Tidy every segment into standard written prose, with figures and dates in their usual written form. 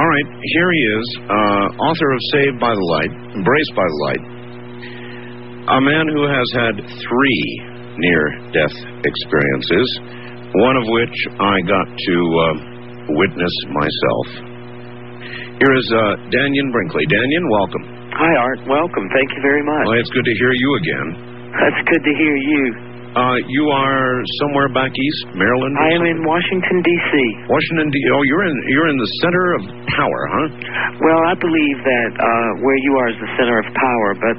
right, here he is, author of Saved by the Light, Embraced by the Light, a man who has had 3 near-death experiences, one of which I got to witness myself. Here is Dannion Brinkley. Dannion, welcome. Hi, Art. Welcome. Thank you very much. Well, it's good to hear you again. That's good to hear you. You are somewhere back east, Maryland? I am in Washington, D.C. Washington, D.C. Oh, you're in the center of power, huh? Well, I believe that where you are is the center of power, but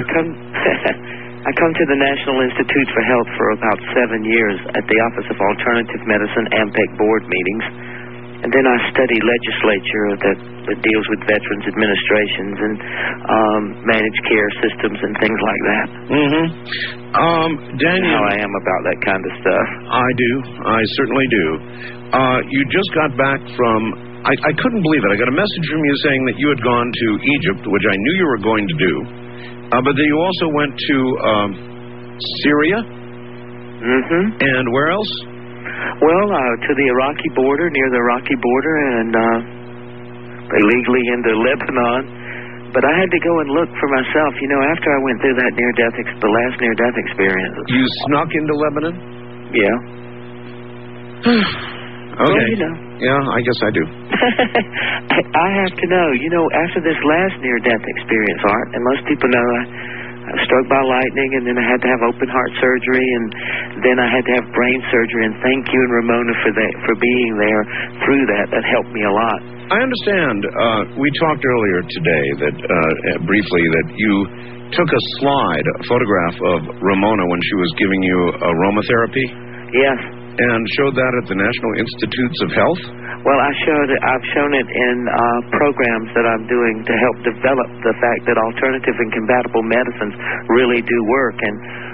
I come to the National Institute for Health for about 7 years at the Office of Alternative Medicine, AMPEC board meetings. And then I study legislature that deals with veterans administrations and managed care systems and things like that. Dannion, how I am about that kind of stuff. I do. I certainly do. You just got back from... I couldn't believe it. I got a message from you saying that you had gone to Egypt, which I knew you were going to do, but that you also went to Syria? And where else? Well, to the Iraqi border, near the Iraqi border, and illegally into Lebanon. But I had to go and look for myself. You know, after I went through that the last near-death experience. You snuck into Lebanon? Yeah. Okay. Well, you know. Yeah, I guess I do. I have to know. You know, after this last near-death experience, Art, and most people know I was struck by lightning, and then I had to have open heart surgery, and then I had to have brain surgery, and thank you and Ramona for being there through that. That helped me a lot. I understand. We talked earlier today that briefly that you took a photograph of Ramona when she was giving you aromatherapy? Yes. And showed that at the National Institutes of Health? Well, I've shown it in programs that I'm doing to help develop the fact that alternative and compatible medicines really do work. And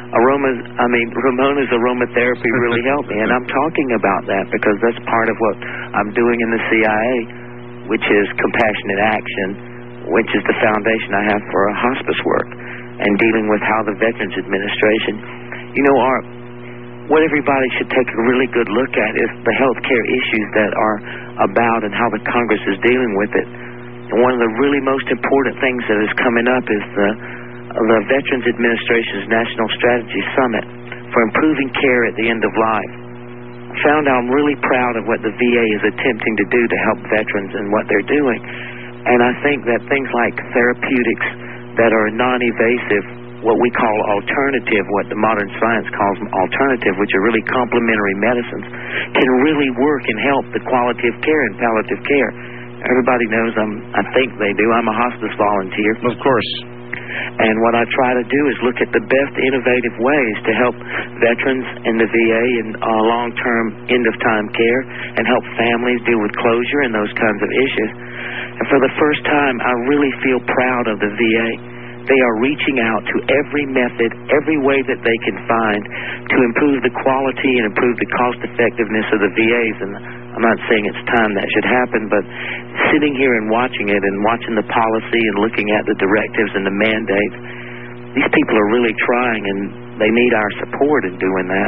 Ramona's aromatherapy really helped me. And I'm talking about that because that's part of what I'm doing in the CIA, which is compassionate action, which is the foundation I have for hospice work and dealing with how the Veterans Administration, you know, what everybody should take a really good look at is the health care issues that are about and how the Congress is dealing with it. And one of the really most important things that is coming up is the Veterans Administration's National Strategy Summit for improving care at the end of life. I found out I'm really proud of what the VA is attempting to do to help veterans and what they're doing. And I think that things like therapeutics that are non-evasive, what we call alternative, what the modern science calls alternative, which are really complementary medicines, can really work and help the quality of care and palliative care. Everybody knows I think they do. I'm a hospice volunteer. Of course. And what I try to do is look at the best innovative ways to help veterans in the VA and long-term end-of-time care and help families deal with closure and those kinds of issues. And for the first time, I really feel proud of the VA. They are reaching out to every method, every way that they can find to improve the quality and improve the cost-effectiveness of the VAs. And I'm not saying it's time that should happen, but sitting here and watching it and watching the policy and looking at the directives and the mandates, these people are really trying, and they need our support in doing that.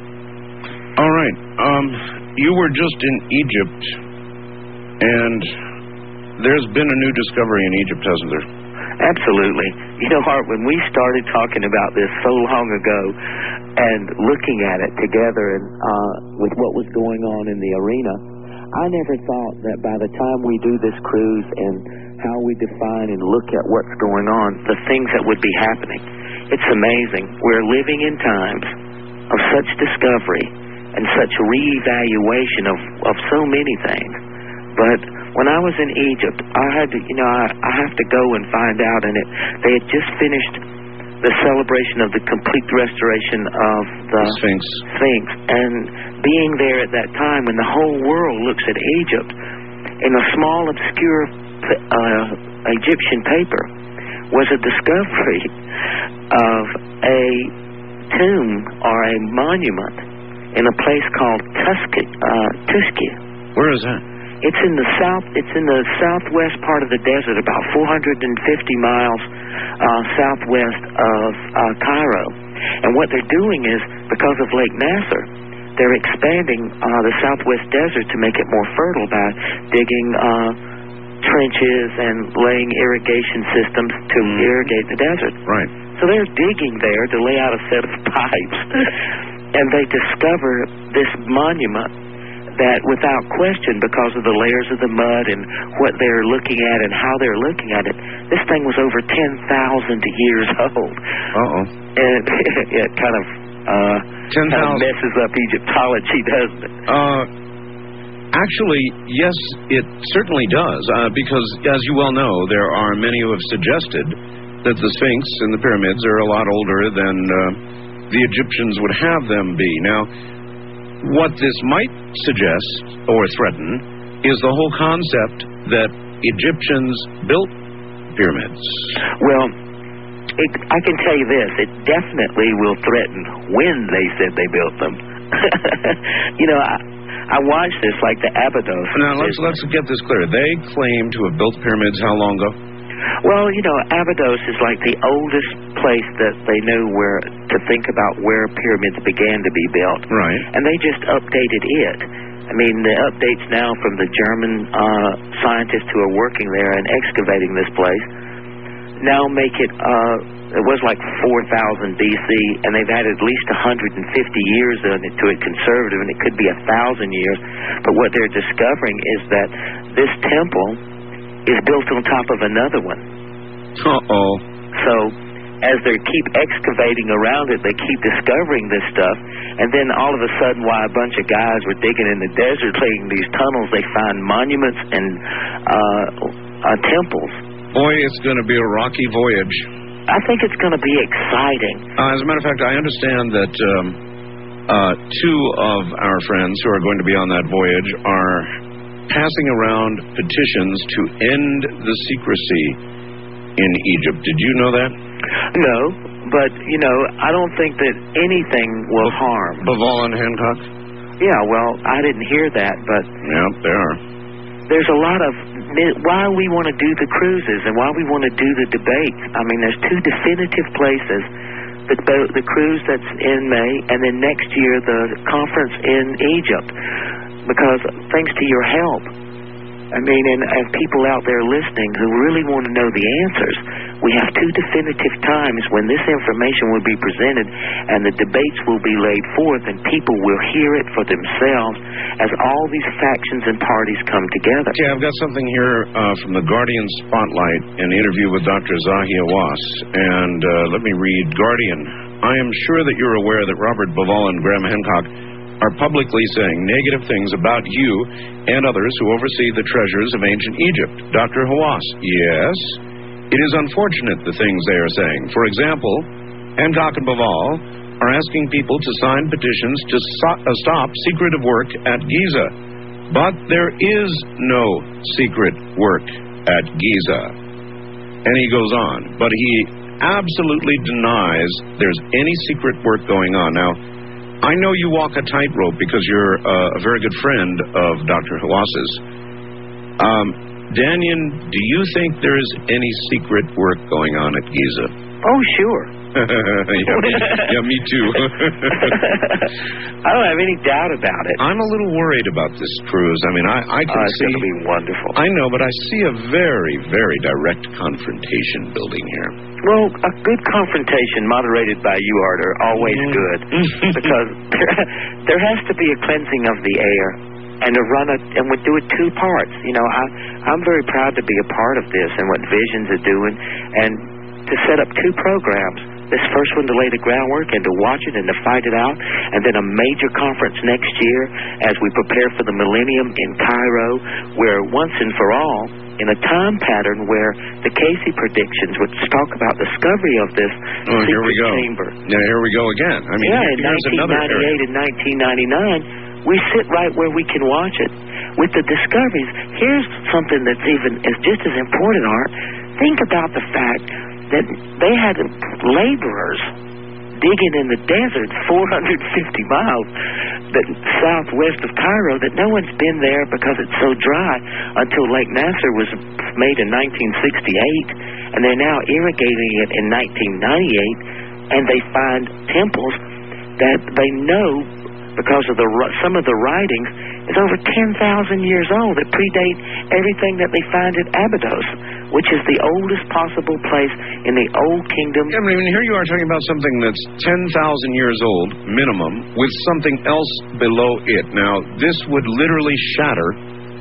All right. You were just in Egypt, and there's been a new discovery in Egypt, hasn't there? Absolutely. You know, Hart, when we started talking about this so long ago and looking at it together and with what was going on in the arena, I never thought that by the time we do this cruise and how we define and look at what's going on, the things that would be happening. It's amazing. We're living in times of such discovery and such reevaluation of so many things. But when I was in Egypt, I had to, I have to go and find out, and they had just finished the celebration of the complete restoration of the Sphinx. And being there at that time when the whole world looks at Egypt in a small, obscure Egyptian paper was a discovery of a tomb or a monument in a place called Tuskegee. Where is that? It's in the southwest part of the desert, about 450 miles southwest of Cairo. And what they're doing is, because of Lake Nasser, they're expanding the southwest desert to make it more fertile by digging trenches and laying irrigation systems to irrigate the desert. Right. So they're digging there to lay out a set of pipes, and they discover this monument that, without question, because of the layers of the mud and what they're looking at and how they're looking at it, this thing was over 10,000 years old. Uh-oh. And it kind of messes up Egyptology, doesn't it? Actually, yes, it certainly does, because, as you well know, there are many who have suggested that the Sphinx and the pyramids are a lot older than the Egyptians would have them be. Now, what this might suggest or threaten is the whole concept that Egyptians built pyramids. Well, I can tell you this, it definitely will threaten when they said they built them. You know, I watched this like the Abydos. Now, let's get this clear. They claim to have built pyramids how long ago? Well, you know, Abydos is like the oldest place that they know where to think about where pyramids began to be built. Right. And they just updated it. I mean, the updates now from the German scientists who are working there and excavating this place now make it, it was like 4,000 BC, and they've added at least 150 years to it conservative, and it could be 1,000 years. But what they're discovering is that this temple is built on top of another one. Uh-oh. So as they keep excavating around it, they keep discovering this stuff, and then all of a sudden, while a bunch of guys were digging in the desert, laying these tunnels, they find monuments and temples. Boy, it's going to be a rocky voyage. I think it's going to be exciting. As a matter of fact, I understand that two of our friends who are going to be on that voyage are passing around petitions to end the secrecy in Egypt. Did you know that? No, but, you know, I don't think that anything will harm. Bivol and Hancock? Yeah, well, I didn't hear that, but... Yeah, they are. There's a lot of... Why we want to do the cruises and why we want to do the debates. I mean, there's two definitive places. The cruise that's in May, and then next year the conference in Egypt. Because thanks to your help, I mean, and people out there listening who really want to know the answers, we have two definitive times when this information will be presented and the debates will be laid forth and people will hear it for themselves as all these factions and parties come together. Okay, I've got something here from the Guardian Spotlight, an interview with Dr. Zahi Hawass. And let me read. Guardian, I am sure that you're aware that Robert Bivol and Graham Hancock are publicly saying negative things about you and others who oversee the treasures of ancient Egypt. Dr. Hawass, yes, it is unfortunate the things they are saying. For example, Hancock and Bivol are asking people to sign petitions to stop secretive work at Giza. But there is no secret work at Giza. And he goes on, but he absolutely denies there's any secret work going on. Now, I know you walk a tightrope because you're a very good friend of Dr. Hawass's. Danyan, do you think there's any secret work going on at Giza? Oh, sure. yeah, me too. I don't have any doubt about it. I'm a little worried about this cruise. I mean, I can it's see... going to be wonderful. I know, but I see a very, very direct confrontation building here. Well, a good confrontation moderated by you, Art, are always good. Because there has to be a cleansing of the air. And and we do it two parts. You know, I'm very proud to be a part of this and what Visions are doing, and to set up two programs. This first one to lay the groundwork and to watch it and to fight it out, and then a major conference next year as we prepare for the millennium in Cairo, where once and for all, in a time pattern where the Casey predictions would talk about discovery of this secret chamber. Yeah, here we go again. I mean, in 1998 and 1999, we sit right where we can watch it. With the discoveries, here's something that's just as important, Art. Think about the fact that they had laborers digging in the desert 450 miles southwest of Cairo that no one's been there because it's so dry until Lake Nasser was made in 1968, and they're now irrigating it in 1998, and they find temples that they know because of some of the writings is over 10,000 years old that predate everything that they find at Abydos, which is the oldest possible place in the Old Kingdom. Yeah, I mean, here you are talking about something that's 10,000 years old, minimum, with something else below it. Now, this would literally shatter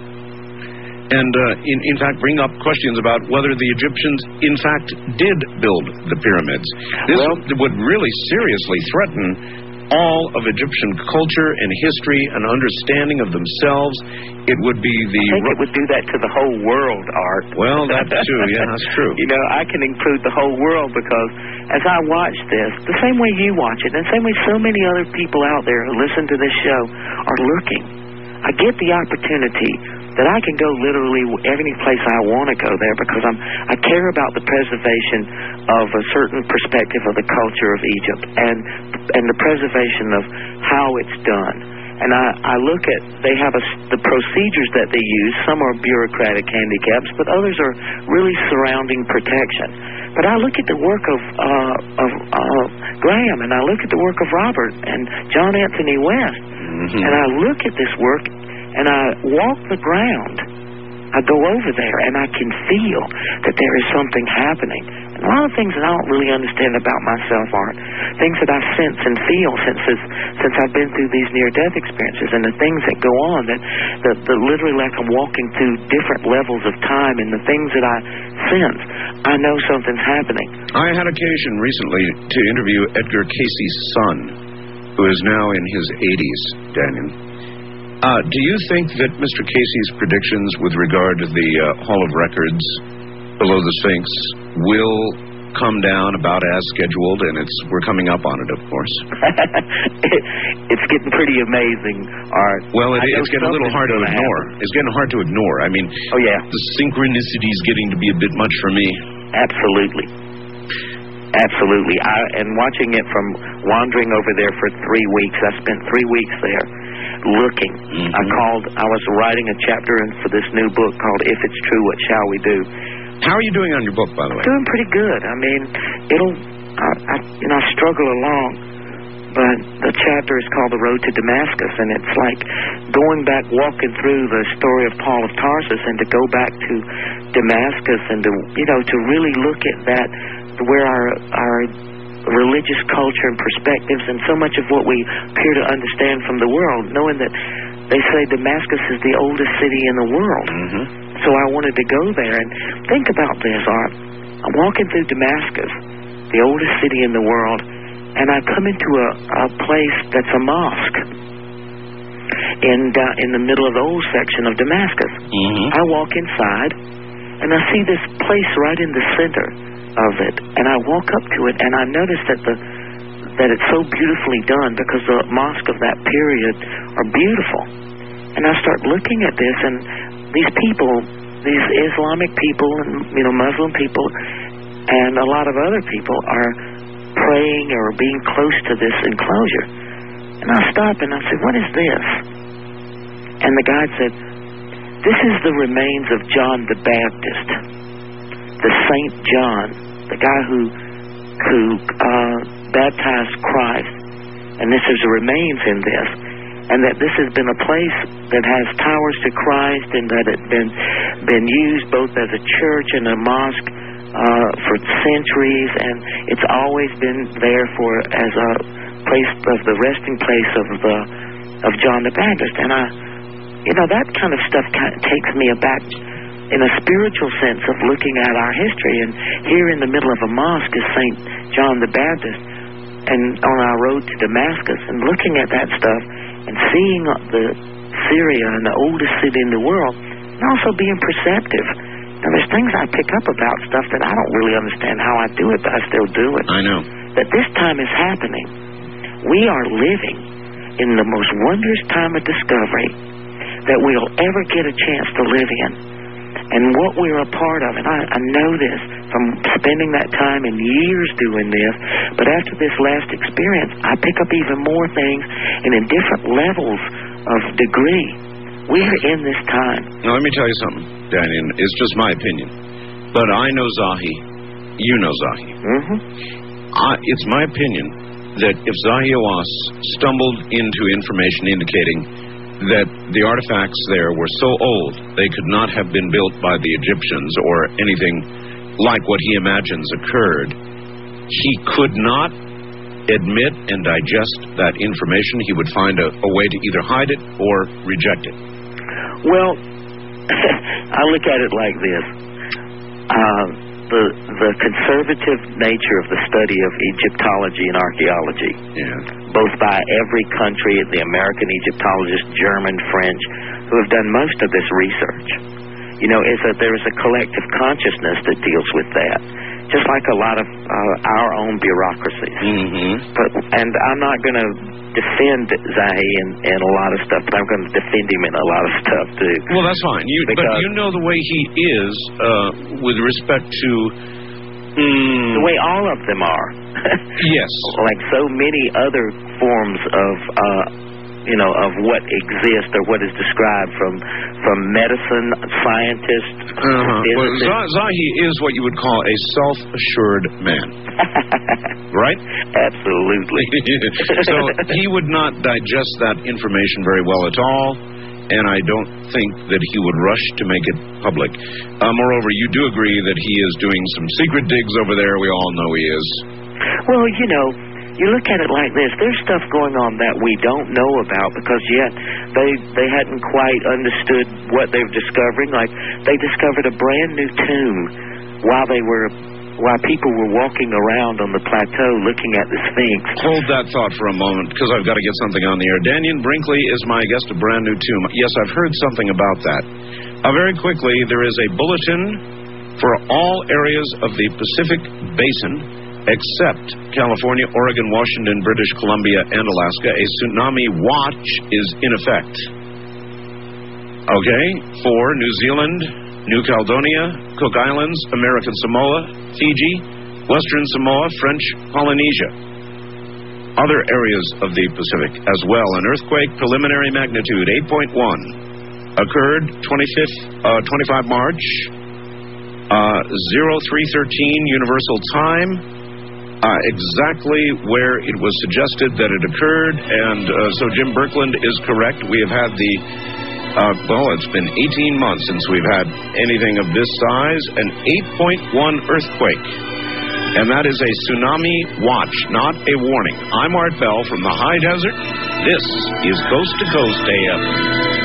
and, in fact, bring up questions about whether the Egyptians, in fact, did build the pyramids. This would really seriously threaten all of Egyptian culture and history and understanding of themselves. It would be the... I think it would do that to the whole world, Art. Well, that too. Yeah, that's true. You know, I can include the whole world because as I watch this, the same way you watch it, and the same way so many other people out there who listen to this show are looking, I get the opportunity that I can go literally any place I want to go there because I care about the preservation of a certain perspective of the culture of Egypt and the preservation of how it's done. And I look at, they have the procedures that they use. Some are bureaucratic handicaps, but others are really surrounding protection. But I look at the work of Graham, and I look at the work of Robert and John Anthony West, and I look at this work, and I walk the ground. I go over there, and I can feel that there is something happening. And a lot of things that I don't really understand about myself are things that I sense and feel since I've been through these near-death experiences, and the things that go on, that literally like I'm walking through different levels of time, and the things that I sense, I know something's happening. I had occasion recently to interview Edgar Casey's son, who is now in his 80s, Daniel. Do you think that Mr. Casey's predictions with regard to the Hall of Records below the Sphinx will come down about as scheduled, and we're coming up on it, of course? It's getting pretty amazing, Art. Well, it's getting a little hard to ignore. It's getting hard to ignore. I mean, the synchronicity is getting to be a bit much for me. Absolutely. Absolutely. And watching it from wandering over there for 3 weeks, I spent 3 weeks there looking. I was writing a chapter for this new book called If It's True, What Shall We Do? How are you doing on your book, by the way? Doing pretty good. I mean, I struggle along, but the chapter is called The Road to Damascus, and it's like going back, walking through the story of Paul of Tarsus, and to go back to Damascus, and to really look at that, where our religious culture and perspectives and so much of what we appear to understand from the world, knowing that they say Damascus is the oldest city in the world. So I wanted to go there and think about this, Art. I'm walking through Damascus, the oldest city in the world, and I come into a place that's a mosque in the middle of the old section of Damascus. I walk inside, and I see this place right in the center of it, and I walk up to it, and I notice that it's so beautifully done because the mosque of that period are beautiful. And I start looking at this, and these people, these Islamic people, and Muslim people, and a lot of other people are praying or being close to this enclosure. And I stop and I say, "What is this?" And the guide said, "This is the remains of John the Baptist, the Saint John, the guy who baptized Christ, and this is the remains in this, and that this has been a place that has towers to Christ, and that it's been used both as a church and a mosque for centuries, and it's always been there as a place of the resting place of John the Baptist." And that kind of stuff takes me aback in a spiritual sense of looking at our history. And here in the middle of a mosque is St. John the Baptist, and on our road to Damascus, and looking at that stuff and seeing the Syria and the oldest city in the world, and also being perceptive. Now, there's things I pick up about stuff that I don't really understand how I do it, but I still do it. I know. That this time is happening. We are living in the most wondrous time of discovery that we'll ever get a chance to live in. And what we're a part of, and I know this from spending that time and years doing this, but after this last experience, I pick up even more things and in different levels of degree. We're in this time. Now, let me tell you something, Daniel. It's just my opinion. But I know Zahi. You know Zahi. It's my opinion that if Zahi Hawass stumbled into information indicating that the artifacts there were so old, they could not have been built by the Egyptians or anything like what he imagines occurred. He could not admit and digest that information. He would find a way to either hide it or reject it. Well, I look at it like this. The conservative nature of the study of Egyptology and archaeology, both by every country, the American Egyptologists, German, French, who have done most of this research, there is a collective consciousness that deals with that, just like a lot of our own bureaucracies. And I'm not going to defend Zahi in a lot of stuff, but I'm going to defend him in a lot of stuff too. Well, that's fine. But you know the way he is with respect to the way all of them are. Yes. Like so many other forms of what exists or what is described from medicine, scientists, Well, Zahi is what you would call a self-assured man. Right? Absolutely. So he would not digest that information very well at all, and I don't think that he would rush to make it public. Moreover, you do agree that he is doing some secret digs over there. We all know he is. Well, you look at it like this. There's stuff going on that we don't know about because yet they hadn't quite understood what they were discovering. Like they discovered a brand new tomb while people were walking around on the plateau looking at the Sphinx. Hold that thought for a moment because I've got to get something on the air. Daniel Brinkley is my guest, a brand new tomb. Yes, I've heard something about that. Very quickly, there is a bulletin for all areas of the Pacific Basin except California, Oregon, Washington, British Columbia, and Alaska. A tsunami watch is in effect. Okay, for New Zealand, New Caledonia, Cook Islands, American Samoa, Fiji, Western Samoa, French Polynesia. Other areas of the Pacific as well. An earthquake, preliminary magnitude 8.1, occurred 25 March, 0313 Universal Time. Exactly where it was suggested that it occurred, and so Jim Birkeland is correct. We have had it's been 18 months since we've had anything of this size, an 8.1 earthquake, and that is a tsunami watch, not a warning. I'm Art Bell from the High Desert. This is Coast to Coast AM.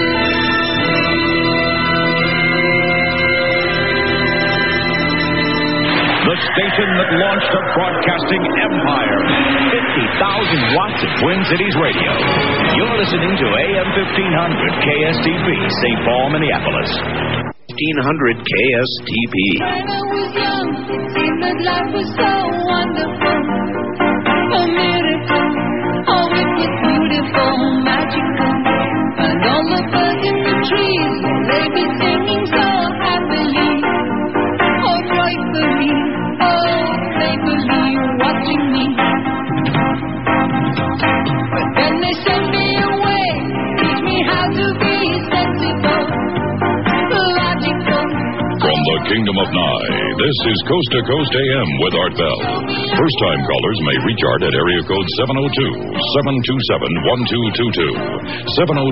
The station that launched a broadcasting empire. 50,000 watts of Twin Cities radio. You're listening to AM 1500 KSTP, St. Paul, Minneapolis. 1500 KSTP. When I was young, it seemed that life was so wonderful. A miracle. Oh, it was beautiful, magical. And all the birds in the trees, they be singing so happily. Oh, joyfully. Oh, playfully watching me. But then they sent me away, teach me how to be sensible, logical. From the Kingdom of Nye, this is Coast to Coast AM with Art Bell. First-time callers may reach Art at area code 702-727-1222.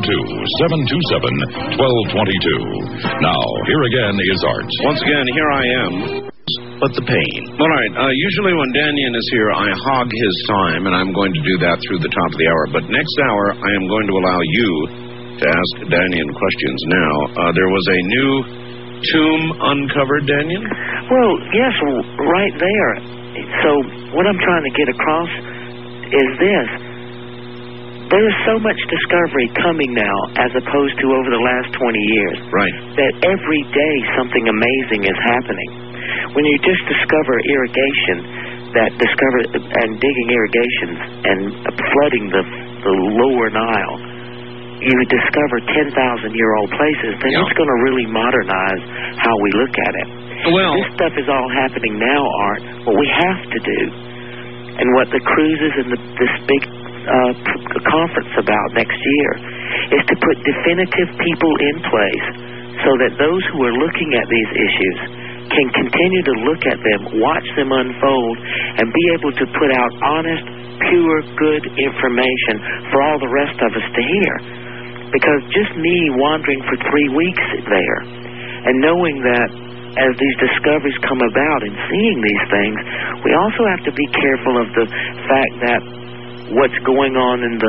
702-727-1222. Now, here again is Art. Once again, here I am. But the pain. All right. Usually when Daniel is here, I hog his time, and I'm going to do that through the top of the hour. But next hour, I am going to allow you to ask Daniel questions. Now, there was a new tomb uncovered, Daniel? Well, yes, right there. So what I'm trying to get across is this. There is so much discovery coming now as opposed to over the last 20 years. Right. That every day something amazing is happening. When you just discover irrigation, and digging irrigations and flooding the lower Nile, you discover 10,000-year-old places, then it's going to really modernize how we look at it. Well, this stuff is all happening now, Art. What we have to do, and what the cruises and this big conference about next year, is to put definitive people in place so that those who are looking at these issues can continue to look at them, watch them unfold, and be able to put out honest, pure, good information for all the rest of us to hear. Because just me wandering for 3 weeks there and knowing that as these discoveries come about and seeing these things, we also have to be careful of the fact that what's going on in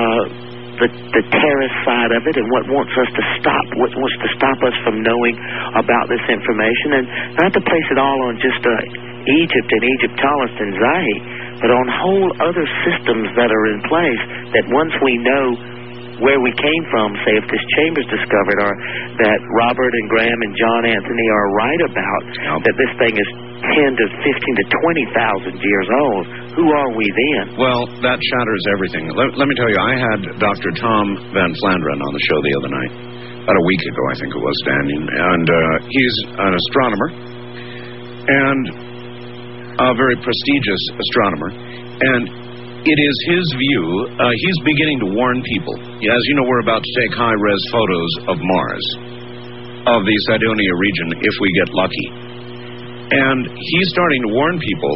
the terrorist side of it and what wants to stop us from knowing about this information, and not to place it all on just Egypt and Egyptologist and Zahi, but on whole other systems that are in place that once we know where we came from, say if this chamber's discovered, or that Robert and Graham and John Anthony are right about, that this thing is 10 to 15 to 20,000 years old, who are we then? Well, that shatters everything. Let me tell you, I had Dr. Tom Van Flanderen on the show the other night, about a week ago, I think it was, Daniel, and he's an astronomer, and a very prestigious astronomer, and it is his view, he's beginning to warn people. As you know, we're about to take high-res photos of Mars, of the Cydonia region, if we get lucky. And he's starting to warn people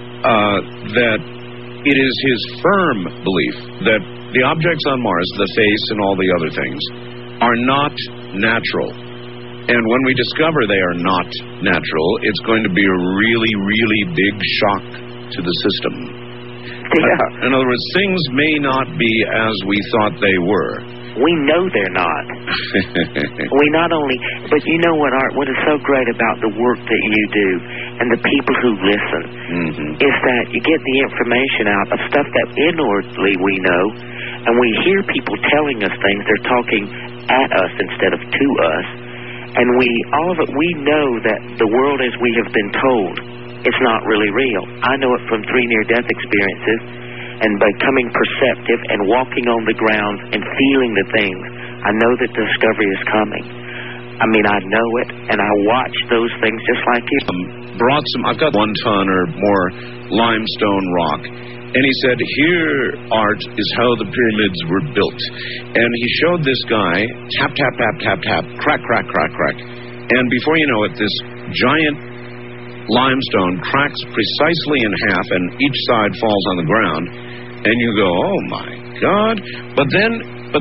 that it is his firm belief that the objects on Mars, the face and all the other things, are not natural. And when we discover they are not natural, it's going to be a really, really big shock to the system. Yeah. In other words, things may not be as we thought they were. We know they're not. We not only, but you know what, Art, what is so great about the work that you do and the people who listen is that you get the information out of stuff that inwardly we know, and we hear people telling us things. They're talking at us instead of to us. And all of it, we know that the world as we have been told, it's not really real. I know it from 3 near-death experiences, and becoming perceptive and walking on the ground and feeling the things. I know that discovery is coming. I mean, I know it, and I watch those things just like you. I've got 1 ton or more limestone rock, and he said, here, Art, is how the pyramids were built. And he showed this guy, tap, tap, tap, tap, tap, crack, crack, crack, crack. And before you know it, this giant limestone cracks precisely in half, and each side falls on the ground, and you go, oh my God. But then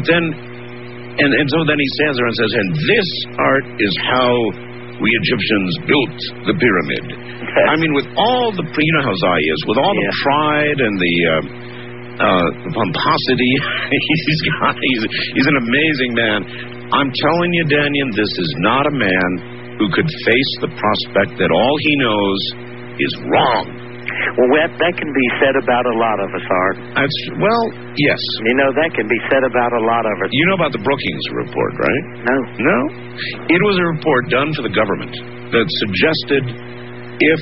so then he stands there and says, and this, Art, is how we Egyptians built the pyramid. I mean, with all the, you know how Zahi is, with all the pride and the pomposity he's an amazing man. I'm telling you, Daniel, this is not a man who could face the prospect that all he knows is wrong. Well, that can be said about a lot of us, Art. Well, yes. You know, that can be said about a lot of us. You know about the Brookings report, right? No. No? It was a report done for the government that suggested if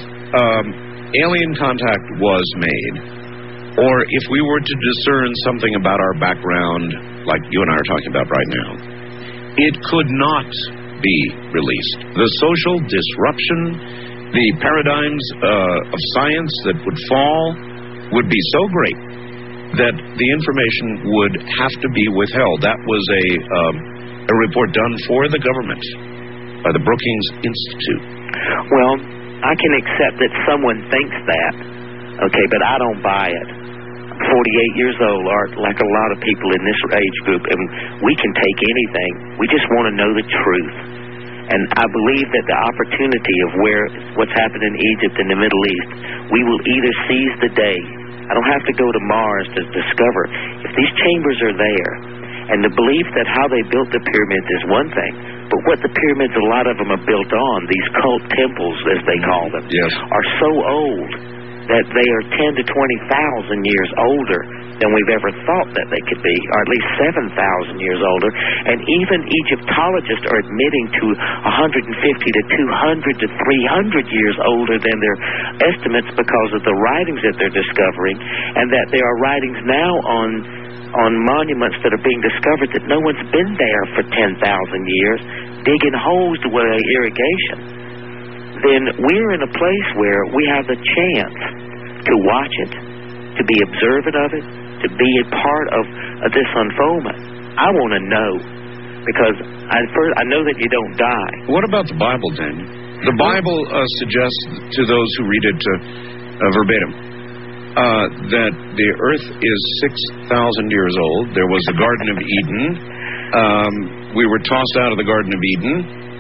alien contact was made, or if we were to discern something about our background, like you and I are talking about right now, it could not be released. The social disruption, the paradigms of science that would fall would be so great that the information would have to be withheld. That was a report done for the government by the Brookings Institute. Well, I can accept that someone thinks that, okay, but I don't buy it. 48 years old, Art, like a lot of people in this age group, I mean, we can take anything. We just want to know the truth. And I believe that the opportunity of what's happened in Egypt and the Middle East, we will either seize the day. I don't have to go to Mars to discover. If these chambers are there, and the belief that how they built the pyramids is one thing, but what the pyramids, a lot of them are built on, these cult temples, as they call them, are so old that they are 10 to 20,000 years older than we've ever thought that they could be, or at least 7,000 years older. And even Egyptologists are admitting to 150 to 200 to 300 years older than their estimates because of the writings that they're discovering, and that there are writings now on monuments that are being discovered that no one's been there for 10,000 years, digging holes to where irrigation. Then we're in a place where we have the chance to watch it, to be observant of it, to be a part of this unfoldment. I want to know, because I know that you don't die. What about the Bible, Daniel? The Bible suggests to those who read it verbatim that the earth is 6,000 years old. There was the Garden of Eden, We were tossed out of the Garden of Eden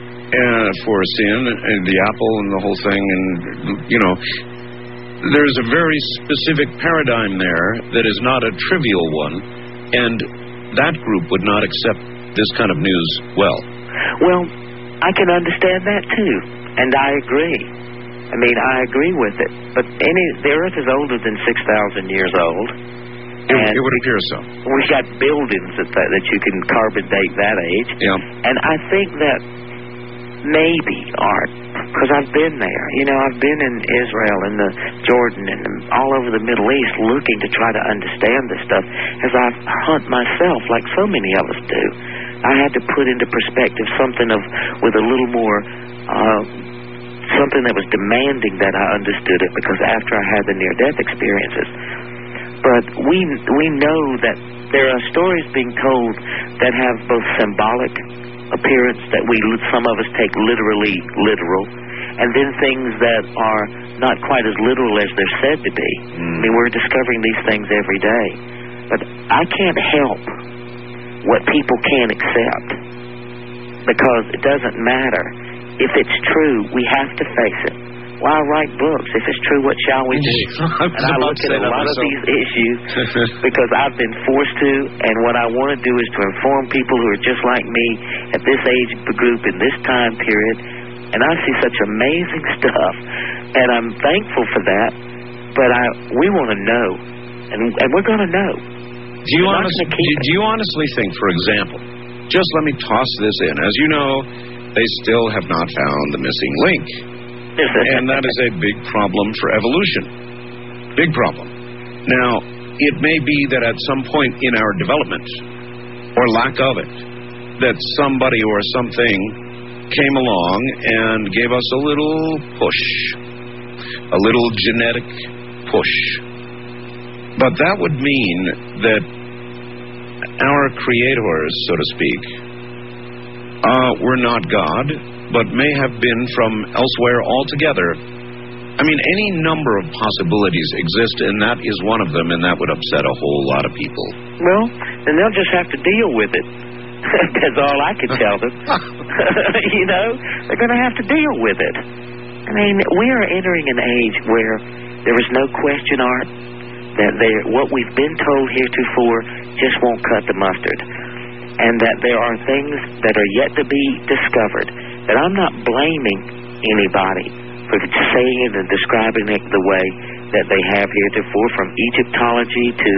for sin, and the apple and the whole thing, and, you know, there's a very specific paradigm there that is not a trivial one, and that group would not accept this kind of news well. Well, I can understand that too, and I agree. I mean, I agree with it. But the Earth is older than 6,000 years old. It would appear so. We've got buildings that you can carbon date that age. Yeah. And I think that maybe, Art, because I've been there. You know, I've been in Israel and the Jordan and all over the Middle East looking to try to understand this stuff as I hunt myself, like so many of us do. I had to put into perspective something with a little more, something that was demanding that I understood it, because after I had the near-death experiences. But we know that there are stories being told that have both symbolic appearance, that some of us take literal, and then things that are not quite as literal as they're said to be. I mean, we're discovering these things every day. But I can't help what people can't accept, because it doesn't matter. If it's true, we have to face it. Why write books? If it's true, what shall we do? And I look at a lot of these issues because I've been forced to, and what I want to do is to inform people who are just like me at this age group in this time period. And I see such amazing stuff, and I'm thankful for that. But we want to know, and we're going to know. Do you honestly think, for example, just let me toss this in, as you know, they still have not found the missing link. And that is a big problem for evolution. Big problem. Now, it may be that at some point in our development, or lack of it, that somebody or something came along and gave us a little push, a little genetic push. But that would mean that our creators, so to speak, were not God, but may have been from elsewhere altogether. I mean, any number of possibilities exist, and that is one of them, and that would upset a whole lot of people. Well, then they'll just have to deal with it. That's all I can tell them. You know, they're going to have to deal with it. I mean, we are entering an age where there is no question, Art, that what we've been told heretofore just won't cut the mustard, and that there are things that are yet to be discovered. That I'm not blaming anybody for saying it and describing it the way that they have heretofore, from Egyptology to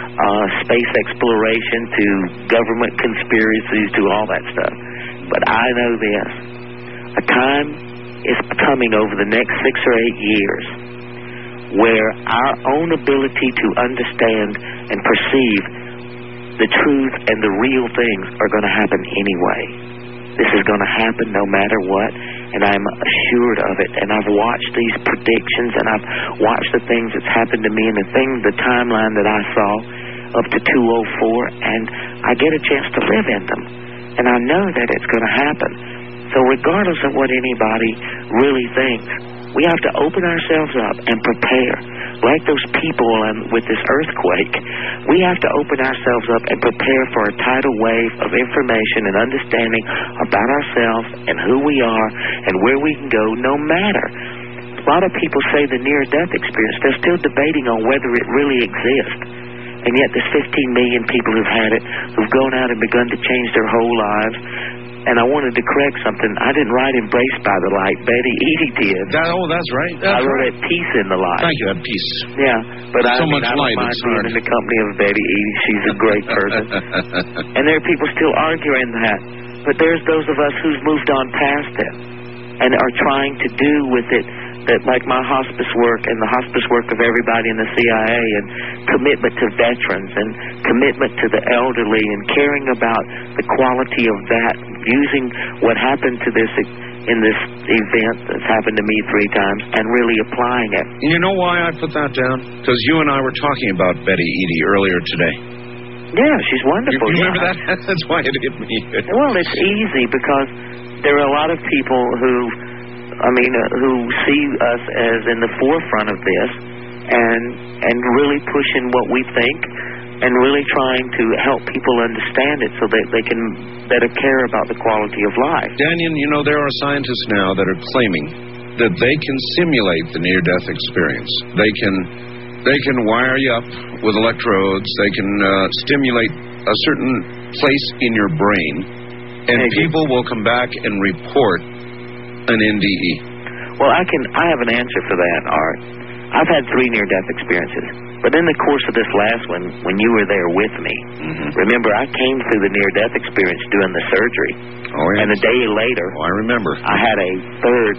space exploration to government conspiracies to all that stuff. But I know this. A time is coming over the next 6 or 8 years where our own ability to understand and perceive the truth and the real things are going to happen anyway. This is going to happen no matter what, and I'm assured of it. And I've watched these predictions, and I've watched the things that's happened to me, and the timeline that I saw up to 204, and I get a chance to live in them. And I know that it's going to happen. So regardless of what anybody really thinks, we have to open ourselves up and prepare. Like those people with this earthquake, we have to open ourselves up and prepare for a tidal wave of information and understanding about ourselves and who we are and where we can go, no matter. A lot of people say the near-death experience. They're still debating on whether it really exists. And yet there's 15 million people who've had it, who've gone out and begun to change their whole lives. And I wanted to correct something. I didn't write Embraced by the Light. Betty Eadie did. That's right. I wrote At Peace in the Light. Thank you, At Peace. Yeah. But I don't much light, mind it's being hard. in the company of Betty Eadie. She's a great person. And there are people still arguing that. But there's those of us who's moved on past it and are trying to do with it that, like my hospice work and the hospice work of everybody in the CIA, and commitment to veterans and commitment to the elderly and caring about the quality of that, using what happened to this in this event that's happened to me 3 times and really applying it. You know why I put that down? Because you and I were talking about Betty Eadie earlier today. Yeah, she's wonderful. You remember that? That's why it hit me. Well, it's easy because there are a lot of people who see us as in the forefront of this and really pushing what we think and really trying to help people understand it so that they can better care about the quality of life. Daniel, you know, there are scientists now that are claiming that they can simulate the near-death experience. They can wire you up with electrodes. They can stimulate a certain place in your brain, and people will come back and report an NDE. Well, I have an answer for that, Art. I've had 3 near-death experiences. But in the course of this last one, when you were there with me, remember, I came through the near-death experience doing the surgery. Oh, yes. And a day later, I remember. I had a third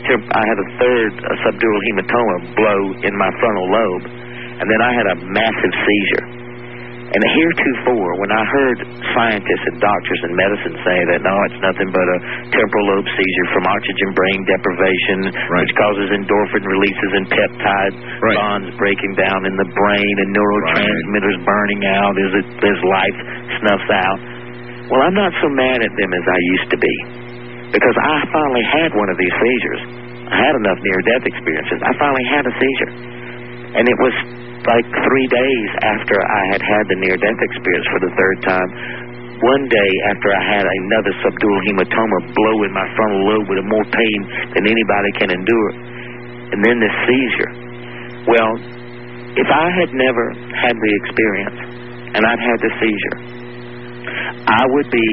subdural hematoma blow in my frontal lobe, and then I had a massive seizure. And heretofore, when I heard scientists and doctors in medicine say that, no, it's nothing but a temporal lobe seizure from oxygen brain deprivation, which causes endorphin releases and peptide bonds breaking down in the brain and neurotransmitters burning out as life snuffs out. Well, I'm not so mad at them as I used to be, because I finally had one of these seizures. I had enough near-death experiences. I finally had a seizure. And it was like 3 days after I had the near-death experience for the third time. One day after I had another subdural hematoma blow in my frontal lobe with more pain than anybody can endure. And then this seizure. Well, if I had never had the experience and I'd had the seizure, I would be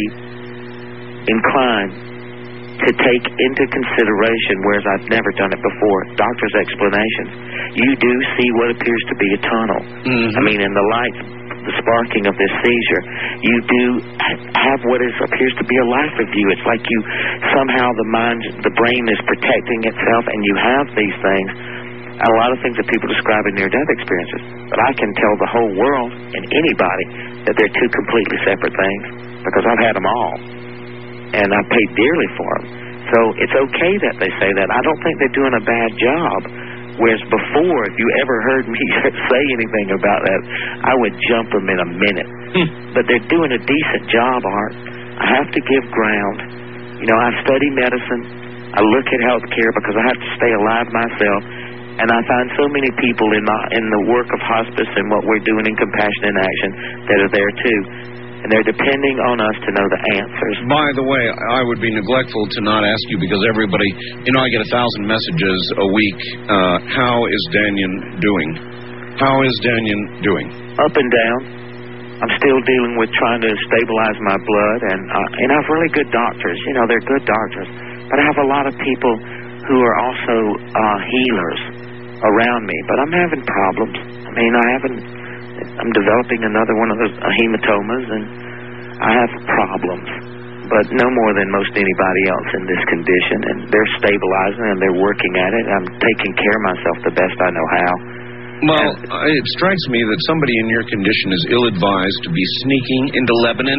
inclined to take into consideration, whereas I've never done it before, doctor's explanations. You do see what appears to be a tunnel. I mean, in the light, the sparking of this seizure, you do have what appears to be a life review. It's like you somehow the brain is protecting itself, and you have these things. A lot of things that people describe in near-death experiences. But I can tell the whole world and anybody that they're 2 completely separate things, because I've had them all. And I paid dearly for them. So it's okay that they say that. I don't think they're doing a bad job. Whereas before, if you ever heard me say anything about that, I would jump them in a minute. But they're doing a decent job, Art. I have to give ground. You know, I study medicine. I look at health care because I have to stay alive myself. And I find so many people in the work of hospice and what we're doing in Compassion in Action that are there too. And they're depending on us to know the answers. By the way, I would be neglectful to not ask you, because everybody, you know, I get 1,000 messages a week. How is Daniel doing? How is Daniel doing? Up and down. I'm still dealing with trying to stabilize my blood, and I have really good doctors. You know, they're good doctors. But I have a lot of people who are also healers around me. But I'm having problems. I mean, I'm developing another one of those hematomas, and I have problems, but no more than most anybody else in this condition, and they're stabilizing and they're working at it. I'm taking care of myself the best I know how. Well, it strikes me that somebody in your condition is ill-advised to be sneaking into Lebanon.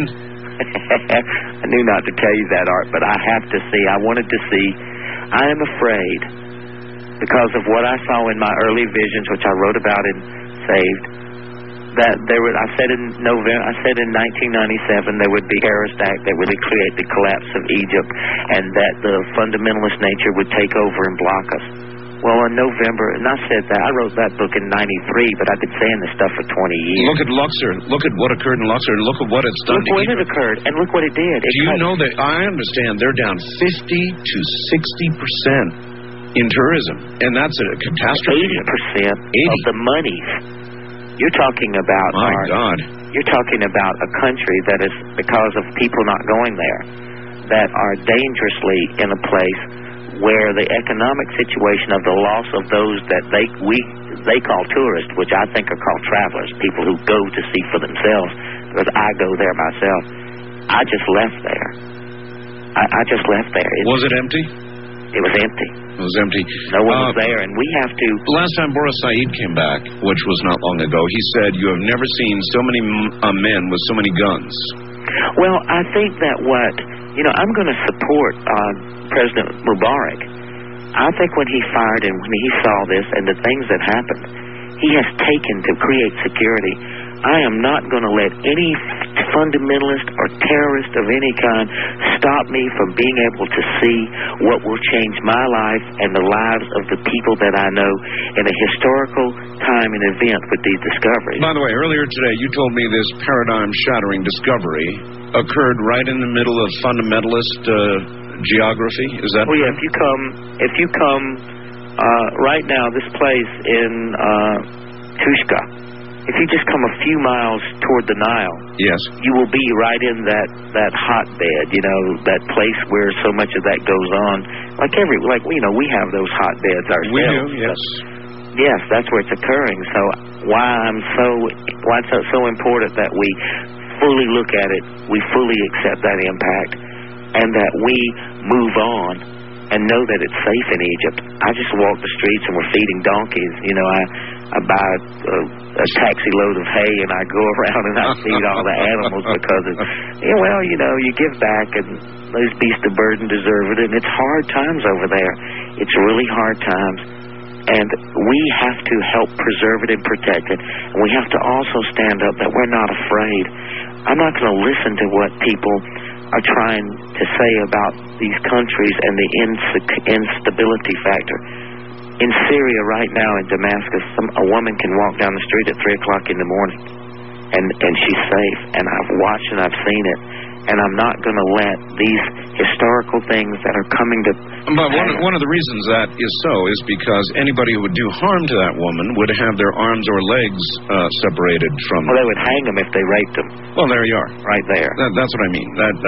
I knew not to tell you that, Art, but I have to see. I wanted to see. I am afraid, because of what I saw in my early visions, which I wrote about in Saved, that I said in 1997 there would be a terrorist act that would create the collapse of Egypt, and that the fundamentalist nature would take over and block us. Well, in November, and I said that, I wrote that book in 93, but I've been saying this stuff for 20 years. Look at Luxor. Look at what occurred in Luxor. Look at what it's done to Egypt. Look when it occurred, and look what it did. Do you know that, I understand, they're down 50 to 60% in tourism, and that's a catastrophe. 80% of the monies. You're talking about... My God. You're talking about a country that is, because of people not going there, that are dangerously in a place where the economic situation of the loss of those that they call tourists, which I think are called travelers, people who go to see for themselves, because I go there myself. I just left there. I just left there. Was it empty? It was empty. It was empty. No one was there, and we have to... Last time Boris Said came back, which was not long ago, he said, you have never seen so many men with so many guns. Well, I think that I'm going to support President Mubarak. I think when he fired and when he saw this and the things that happened, he has taken to create security. I am not going to let any fundamentalist or terrorist of any kind stop me from being able to see what will change my life and the lives of the people that I know in a historical time and event with these discoveries. By the way, earlier today you told me this paradigm-shattering discovery occurred right in the middle of fundamentalist geography. Is that? Oh yeah. If you come right now, this place in Tushka. If you just come a few miles toward the Nile, yes, you will be right in that hotbed, that place where so much of that goes on. We have those hotbeds ourselves. We do, yes. Yes, that's where it's occurring. So why it's so important that we fully look at it, we fully accept that impact, and that we move on and know that it's safe in Egypt. I just walk the streets and we're feeding donkeys. I buy a taxi load of hay and I go around and I feed all the animals because you give back and those beasts of burden deserve it. And it's hard times over there. It's really hard times. And we have to help preserve it and protect it. And we have to also stand up that we're not afraid. I'm not going to listen to what people are trying to say about these countries and the instability factor. In Syria right now, in Damascus, a woman can walk down the street at 3 o'clock in the morning, and she's safe. And I've watched and I've seen it. And I'm not going to let these historical things that are coming to... But one of the reasons that is so is because anybody who would do harm to that woman would have their arms or legs separated from... Well, they would hang them if they raped them. Well, there you are. Right there. That's what I mean.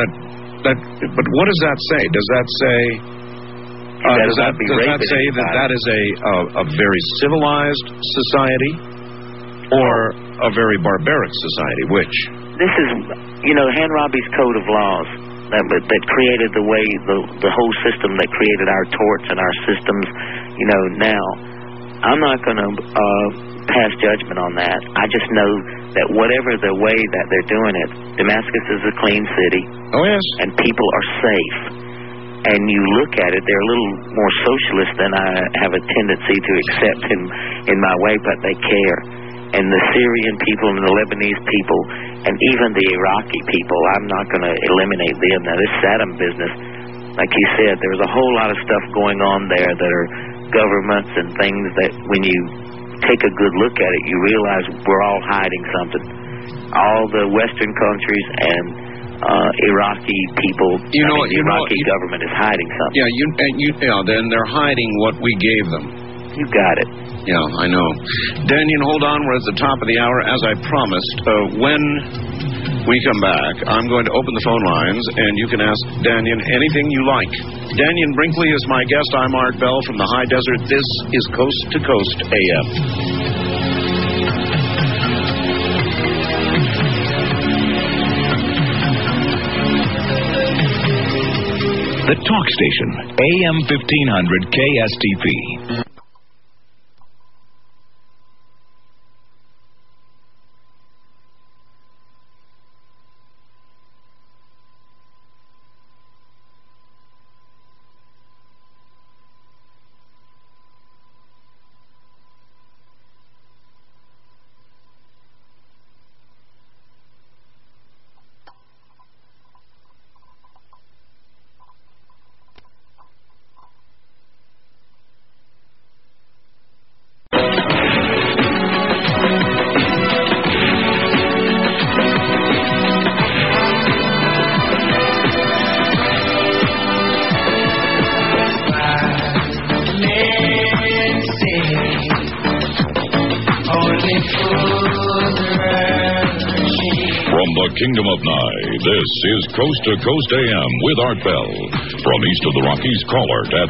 But what does that say? Does that say... does that say that that is a very civilized society or a very barbaric society? Which? This is, Hammurabi's Code of Laws that created the way, the whole system that created our torts and our systems, now. I'm not going to pass judgment on that. I just know that whatever the way that they're doing it, Damascus is a clean city. Oh, yes. And people are safe. And you look at it, they're a little more socialist than I have a tendency to accept in my way, but they care. And the Syrian people and the Lebanese people and even the Iraqi people, I'm not going to eliminate them. Now, this Saddam business, like you said, there's a whole lot of stuff going on there that are governments and things that when you take a good look at it, you realize we're all hiding something. All the Western countries and Iraqi people, the Iraqi government is hiding something. Yeah, then they're hiding what we gave them. You got it. Yeah, I know. Daniel, hold on. We're at the top of the hour. As I promised, when we come back, I'm going to open the phone lines, and you can ask Daniel anything you like. Daniel Brinkley is my guest. I'm Art Bell from the High Desert. This is Coast to Coast AM. The Talk Station, AM 1500 KSTP. Kingdom of Nye, this is Coast to Coast AM with Art Bell. From east of the Rockies, call Art at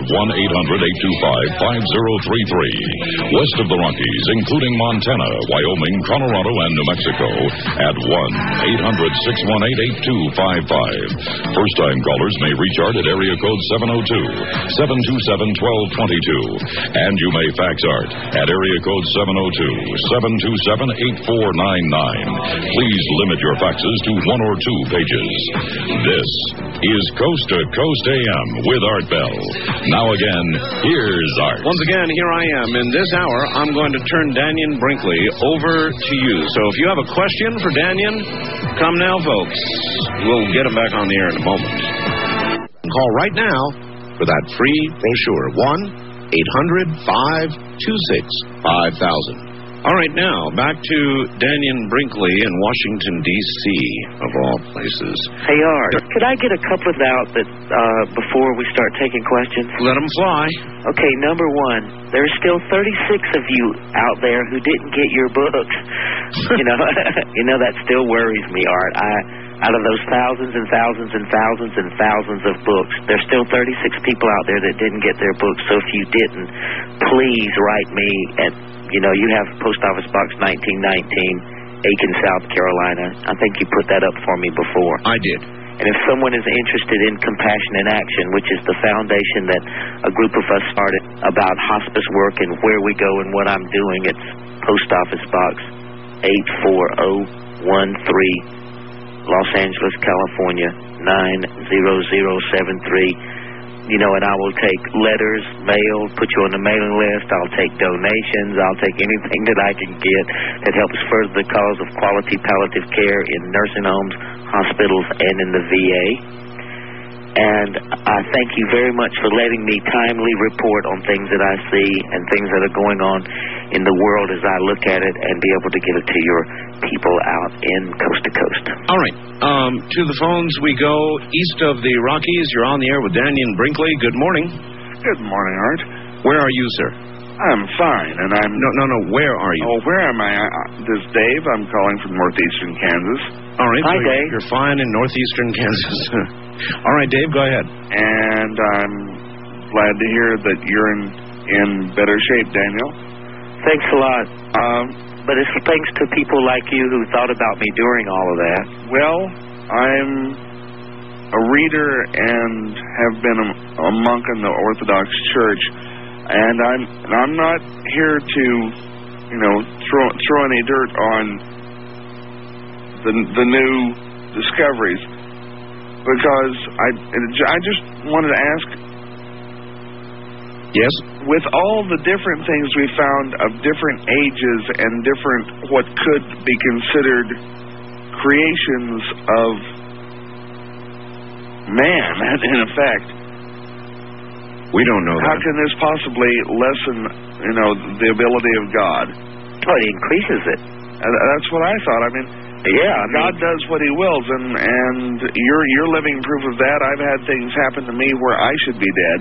1-800-825-5033. West of the Rockies, including Montana, Wyoming, Colorado, and New Mexico, at 1-800-618-8255. First-time callers may reach Art at area code 702-727-1222. And you may fax Art at area code 702-727-8499. Please limit your faxes references to one or two pages. This is Coast to Coast AM with Art Bell. Now again, here's Art. Once again, here I am. In this hour, I'm going to turn Dannion Brinkley over to you. So if you have a question for Dannion, come now, folks. We'll get him back on the air in a moment. Call right now for that free brochure. 1-800-526-5000. All right, now, back to Dannion Brinkley in Washington, D.C., of all places. Hey, Art, could I get a couple of out that before we start taking questions? Let them fly. Okay, number one, there's still 36 of you out there who didn't get your books. That still worries me, Art. Out of those thousands and thousands and thousands and thousands of books, there's still 36 people out there that didn't get their books. So if you didn't, please write me at, you have Post Office Box 1919, Aiken, South Carolina. I think you put that up for me before. I did. And if someone is interested in Compassion in Action, which is the foundation that a group of us started about hospice work and where we go and what I'm doing, it's Post Office Box 84013, Los Angeles, California, 90073. And I will take letters, mail, put you on the mailing list. I'll take donations. I'll take anything that I can get that helps further the cause of quality palliative care in nursing homes, hospitals, and in the VA. And I thank you very much for letting me timely report on things that I see and things that are going on in the world as I look at it and be able to give it to your people out in Coast to Coast. All right. To the phones we go. East of the Rockies, you're on the air with Dannion Brinkley. Good morning. Good morning, Art. Where are you, sir? I'm fine, and I'm... No. Where are you? Oh, where am I? This is Dave. I'm calling from northeastern Kansas. All right. Hi, so Dave. You're fine in northeastern Kansas. All right, Dave, go ahead. And I'm glad to hear that you're in better shape, Daniel. Thanks a lot. But it's thanks to people like you who thought about me during all of that. Well, I'm a reader and have been a monk in the Orthodox Church, and I'm not here to, throw any dirt on the new discoveries, because I just wanted to ask. Yes? With all the different things we found of different ages and different what could be considered creations of man, in effect, we don't know how that. can this possibly lessen, the ability of God? Oh, it increases it. That's what I thought. I mean, God does what He wills, and you're living proof of that. I've had things happen to me where I should be dead.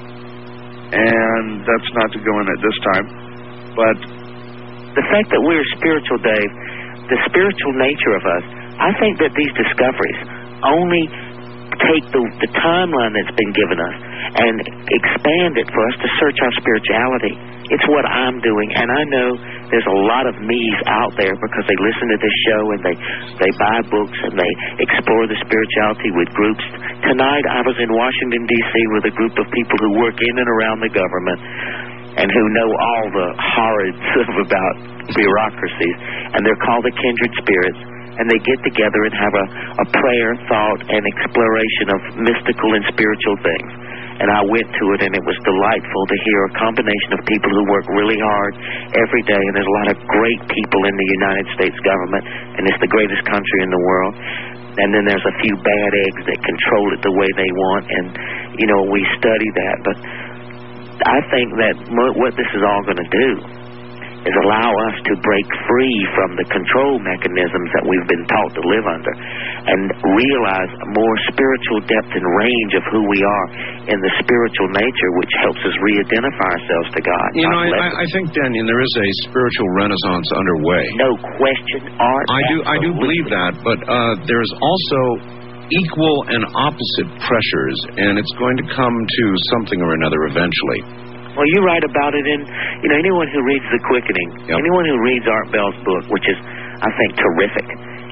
And that's not to go in at this time. But the fact that we're spiritual, Dave, the spiritual nature of us, I think that these discoveries only take the timeline that's been given us and expand it for us to search our spirituality. It's what I'm doing, and I know there's a lot of me's out there because they listen to this show and they buy books and they explore the spirituality with groups. Tonight I was in Washington, D.C. with a group of people who work in and around the government and who know all the horrors about bureaucracies, and they're called the Kindred Spirits, and they get together and have a prayer, thought, and exploration of mystical and spiritual things. And I went to it, and it was delightful to hear a combination of people who work really hard every day, and there's a lot of great people in the United States government, and it's the greatest country in the world. And then there's a few bad eggs that control it the way they want, and, we study that. But I think that what this is all going to do is allow us to break free from the control mechanisms that we've been taught to live under and realize more spiritual depth and range of who we are in the spiritual nature, which helps us re-identify ourselves to God. I think, Dannion, there is a spiritual renaissance underway. No question, Art. I do believe that, but there's also equal and opposite pressures, and it's going to come to something or another eventually. Well, you write about it in, anyone who reads The Quickening, anyone who reads Art Bell's book, which is, I think, terrific,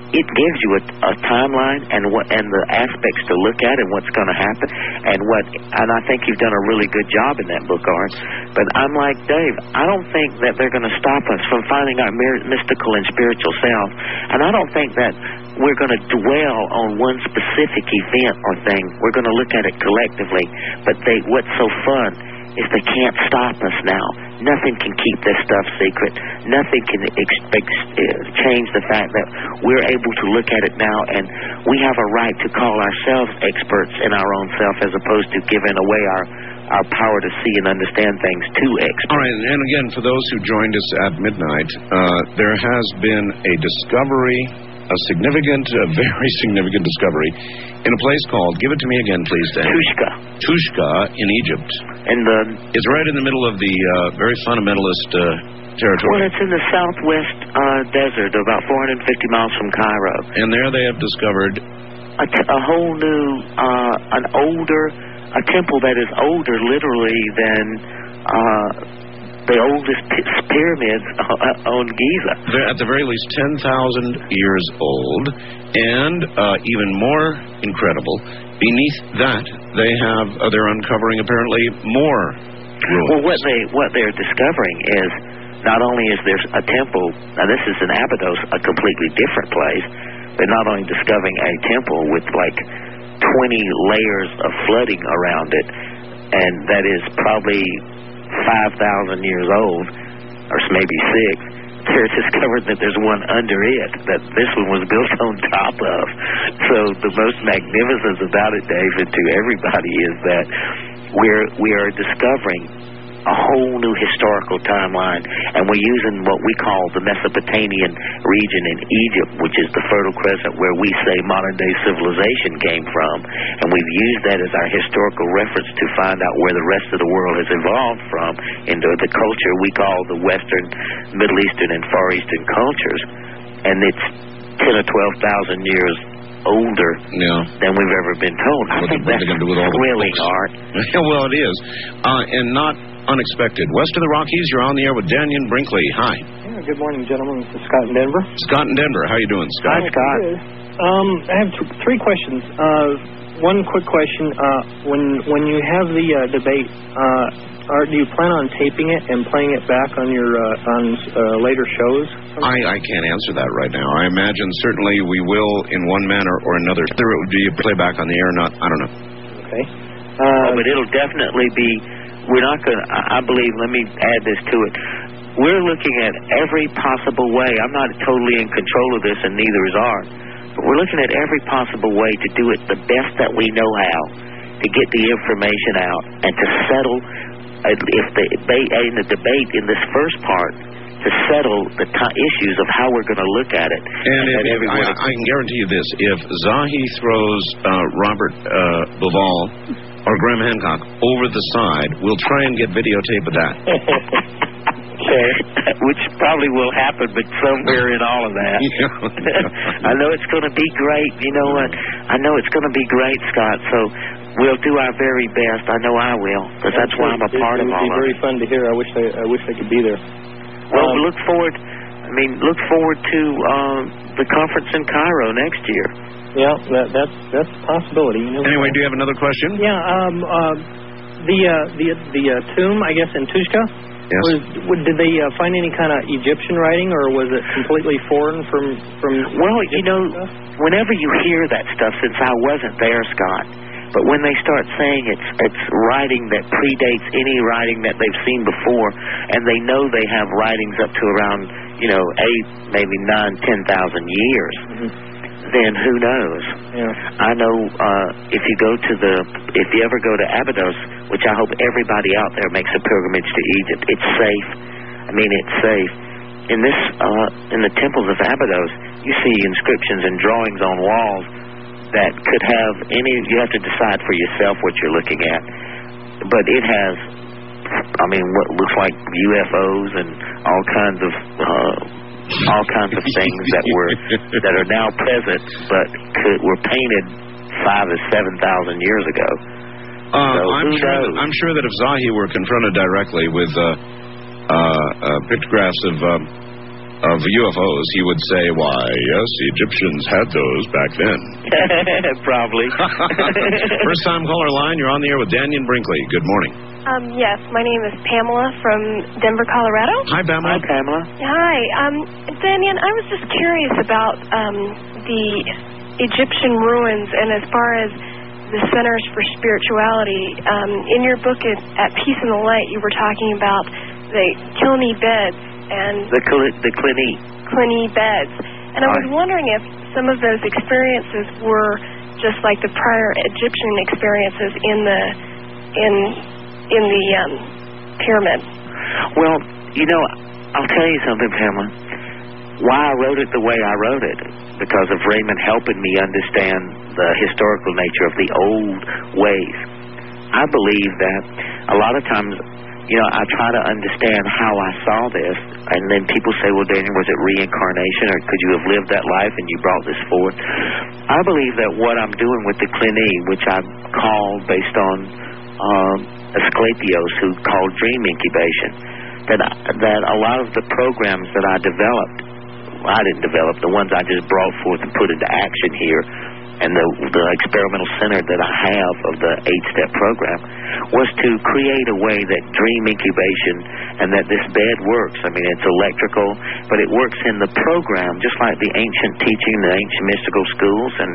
it gives you a timeline and the aspects to look at and what's going to happen and I think you've done a really good job in that book, Art. But I'm like Dave, I don't think that they're going to stop us from finding our mystical and spiritual self, and I don't think that we're going to dwell on one specific event or thing. We're going to look at it collectively. But what's so fun is they can't stop us now. Nothing can keep this stuff secret. Nothing can change the fact that we're able to look at it now, and we have a right to call ourselves experts in our own self as opposed to giving away our power to see and understand things to experts. All right, and again, for those who joined us at midnight, there has been a discovery, a very significant discovery, in a place called, give it to me again, please, Dan. Tushka in Egypt. It's right in the middle of the very fundamentalist territory. Well, it's in the southwest desert, about 450 miles from Cairo. And there they have discovered a whole new, a temple that is older, literally, than the oldest pyramids on Giza. They're at the very least 10,000 years old, and even more incredible, beneath that they're uncovering apparently more ruins. Well, what they're discovering is not only is there a temple. Now this is in Abydos, a completely different place. They're not only discovering a temple with like 20 layers of flooding around it, and that is probably 5,000 years old, or maybe 6. They're discovered that there's one under it, that this one was built on top of. So the most magnificence about it, David, to everybody is that we are discovering a whole new historical timeline, and we're using what we call the Mesopotamian region in Egypt, which is the Fertile Crescent where we say modern-day civilization came from, and we've used that as our historical reference to find out where the rest of the world has evolved from into the culture we call the Western, Middle Eastern, and Far Eastern cultures, and it's 10 or 12,000 years older than we've ever been told. I think that's thrilling, Art. Well, it is, and not unexpected. West of the Rockies, you're on the air with Daniel Brinkley. Hi. Yeah, good morning, gentlemen. This is Scott in Denver. Scott in Denver. How you doing, Scott? Hi, Scott. I have three questions. One quick question. When you have the debate, do you plan on taping it and playing it back on your later shows? I can't answer that right now. I imagine certainly we will in one manner or another. Do you play back on the air or not? I don't know. Okay. But it'll definitely be... We're not going to, I believe, let me add this to it. We're looking at every possible way. I'm not totally in control of this, and neither is Art. But we're looking at every possible way to do it the best that we know how, to get the information out, and to settle, in the debate in this first part, to settle the issues of how we're going to look at it. And I can guarantee you this. If Zahi throws Robert Bauval or Graham Hancock over the side, we'll try and get videotape of that. Which probably will happen, but somewhere in all of that. I know it's going to be great. You know what? I know it's going to be great, Scott. So we'll do our very best. I know I will, because that's why I'm a part of all of it. It would be very fun to hear. I wish they could be there. Well, we look forward to the conference in Cairo next year. Yeah, that's a possibility. Anyway, do you have another question? Yeah, the tomb, I guess, in Tushka. Yes. Did they find any kind of Egyptian writing, or was it completely foreign from? Well, whenever you hear that stuff, since I wasn't there, Scott. But when they start saying it's writing that predates any writing that they've seen before, and they know they have writings up to around 8, maybe 9, 10,000 years. Mm-hmm. Then who knows? Yeah. I know if you ever go to Abydos, which I hope everybody out there makes a pilgrimage to Egypt, it's safe. I mean, it's safe. In the temples of Abydos, you see inscriptions and drawings on walls that could have you have to decide for yourself what you're looking at. But it has, what looks like UFOs and all kinds of things that are now present, but were painted 5,000 or 7,000 years ago. I'm sure that if Zahi were confronted directly with pictographs of of UFOs, he would say, why, yes, the Egyptians had those back then. Probably. First-time caller line, you're on the air with Dannion Brinkley. Good morning. Yes, my name is Pamela from Denver, Colorado. Hi, Pamela. Hi, Pamela. Hi. Dannion, I was just curious about the Egyptian ruins and as far as the Centers for Spirituality. In your book, At Peace in the Light, you were talking about the Kilni beds and the Kilni beds. And I was wondering if some of those experiences were just like the prior Egyptian experiences in the pyramid. Well, I'll tell you something, Pamela. Why I wrote it the way I wrote it, because of Raymond helping me understand the historical nature of the old ways. I believe that a lot of times, I try to understand how I saw this, and then people say, well, Daniel, was it reincarnation, or could you have lived that life and you brought this forward? I believe that what I'm doing with the Clini, which I called based on Asclepios, who called dream incubation, that a lot of the programs that I developed, I didn't develop, the ones I just brought forth and put into action here, and the experimental center that I have of the 8-step program, was to create a way that dream incubation and that this bed works. I mean, it's electrical, but it works in the program, just like the ancient teaching, the ancient mystical schools, and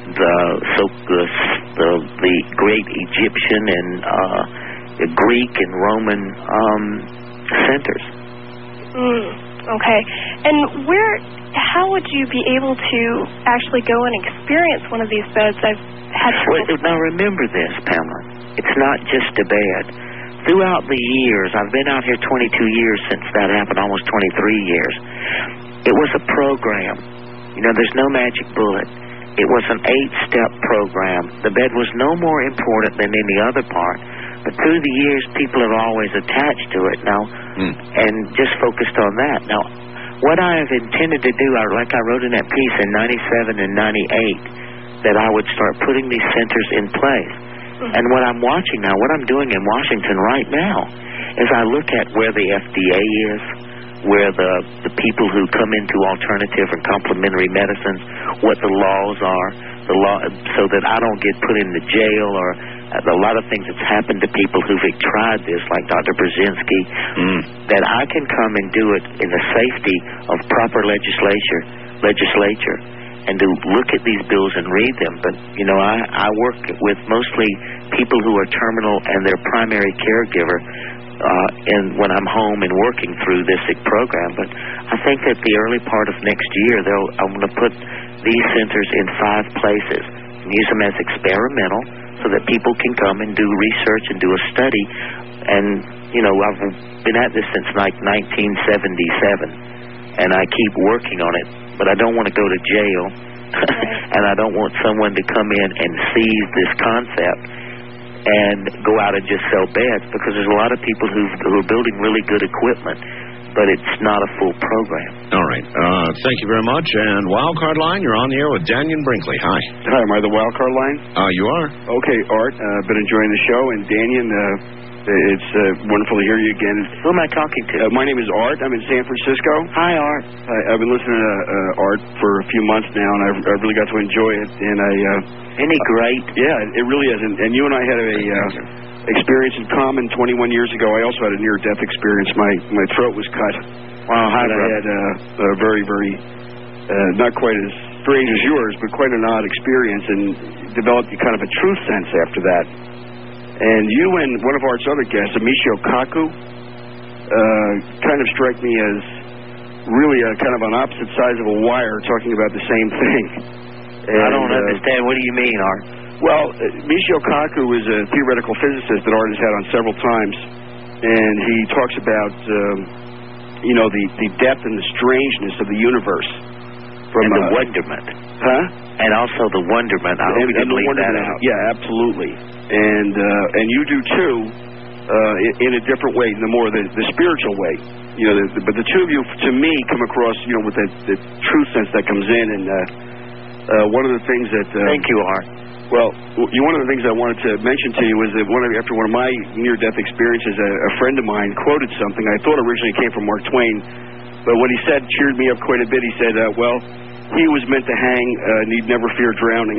the great Egyptian and Greek and Roman centers. Okay. And how would you be able to actually go and experience one of these beds? I've had trouble. Now remember this, Pamela. It's not just a bed. Throughout the years, I've been out here 22 years since that happened, almost 23 years. It was a program. There's no magic bullet. It was an 8-step program. The bed was no more important than any other part. But through the years, people have always attached to it now and just focused on that. Now, what I have intended to do, like I wrote in that piece in 97 and 98, that I would start putting these centers in place. And what I'm watching now, what I'm doing in Washington right now, is I look at where the FDA is, where the people who come into alternative and complementary medicines, what the laws are, so that I don't get put into jail, or a lot of things that's happened to people who've tried this, like Dr. Brzezinski, that I can come and do it in the safety of proper legislature, and to look at these bills and read them. But, I work with mostly people who are terminal and their primary caregiver, and when I'm home and working through this program. But I think that the early part of next year, I'm going to put these centers in 5 places and use them as experimental so that people can come and do research and do a study. And, I've been at this since like 1977, and I keep working on it, but I don't want to go to jail, and I don't want someone to come in and seize this concept and go out and just sell beds, because there's a lot of people who are building really good equipment, but it's not a full program. All right. Thank you very much. And Wildcard Line, you're on the air with Dannion Brinkley. Hi. Hi, am I the Wildcard Line? You are. Okay, Art, been enjoying the show, and Dannion, it's wonderful to hear you again. Who am I talking to? My name is Art. I'm in San Francisco. Hi, Art. I've been listening to Art for a few months now, and I've really got to enjoy it. And Isn't he great? Yeah, it really is. And you and I had a experience in common 21 years ago. I also had a near-death experience. My throat was cut. Wow, I had a very, very, not quite as strange as yours, but quite an odd experience, and developed kind of a truth sense after that. And you and one of Art's other guests, Michio Kaku, kind of strike me as really kind of on opposite sides of a wire talking about the same thing. And, I don't understand. What do you mean, Art? Well, Michio Kaku is a theoretical physicist that Art has had on several times, and he talks about, the depth and the strangeness of the universe. And the wonderment. Huh? And also the wonderment. I hope you can leave that out. Yeah, absolutely. And you do too, in a different way, the more the spiritual way. But the two of you, to me, come across, with the truth sense that comes in. And one of the things that thank you, Art. Well, one of the things I wanted to mention to you is that after one of my near-death experiences, a friend of mine quoted something I thought originally came from Mark Twain, But what he said cheered me up quite a bit. He said, well, he was meant to hang, need never fear drowning.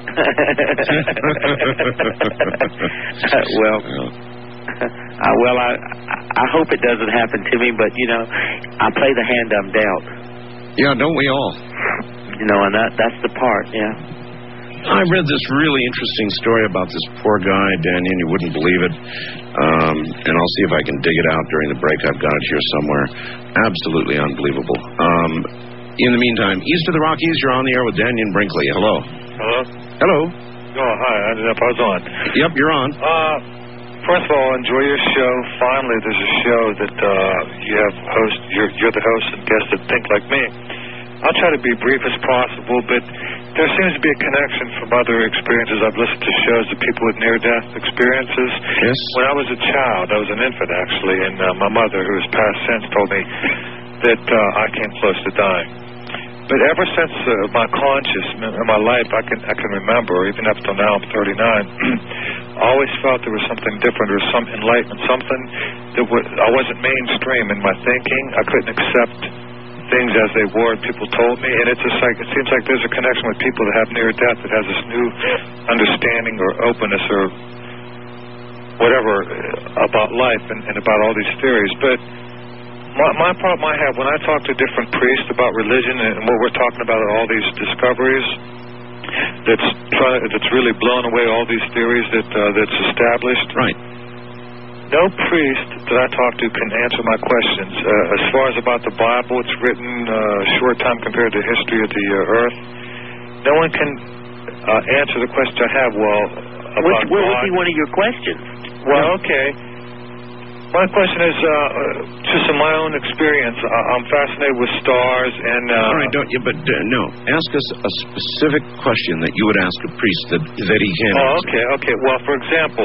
I hope it doesn't happen to me, but, I play the hand I'm dealt. Yeah, don't we all? And that's the part, yeah. I read this really interesting story about this poor guy, Daniel. You wouldn't believe it. And I'll see if I can dig it out during the break. I've got it here somewhere. Absolutely unbelievable. In the meantime, east of the Rockies, you're on the air with Daniel Brinkley. Hello. Hello? Hello. Oh, hi. I ended up I was on. Yep, you're on. First of all, enjoy your show. Finally, there's a show that you have host. You're the host and guest that think like me. I'll try to be brief as possible, but there seems to be a connection from other experiences. I've listened to shows of people with near-death experiences. Yes. When I was a child, I was an infant actually, and my mother, who has passed since, told me that I came close to dying. But ever since my consciousness, my life, I can remember, even up till now, I'm 39. I always felt there was something different, or some enlightenment, something that I wasn't mainstream in my thinking. I couldn't accept things as they were, people told me, and it's just like, it seems like there's a connection with people that have near death that has this new understanding or openness or whatever about life and about all these theories. But my problem I have when I talk to different priests about religion and what we're talking about, all these discoveries that's really blown away all these theories that's established. Right. No priest that I talk to can answer my questions. As far as about the Bible, it's written short time compared to the history of the earth. No one can answer the question I have. Well, about what would God. be one of your questions? Well, okay. My question is just in my own experience. I'm fascinated with stars and. All right, don't you? But no, ask us a specific question that you would ask a priest that he can. Oh, answer. okay. Well, for example,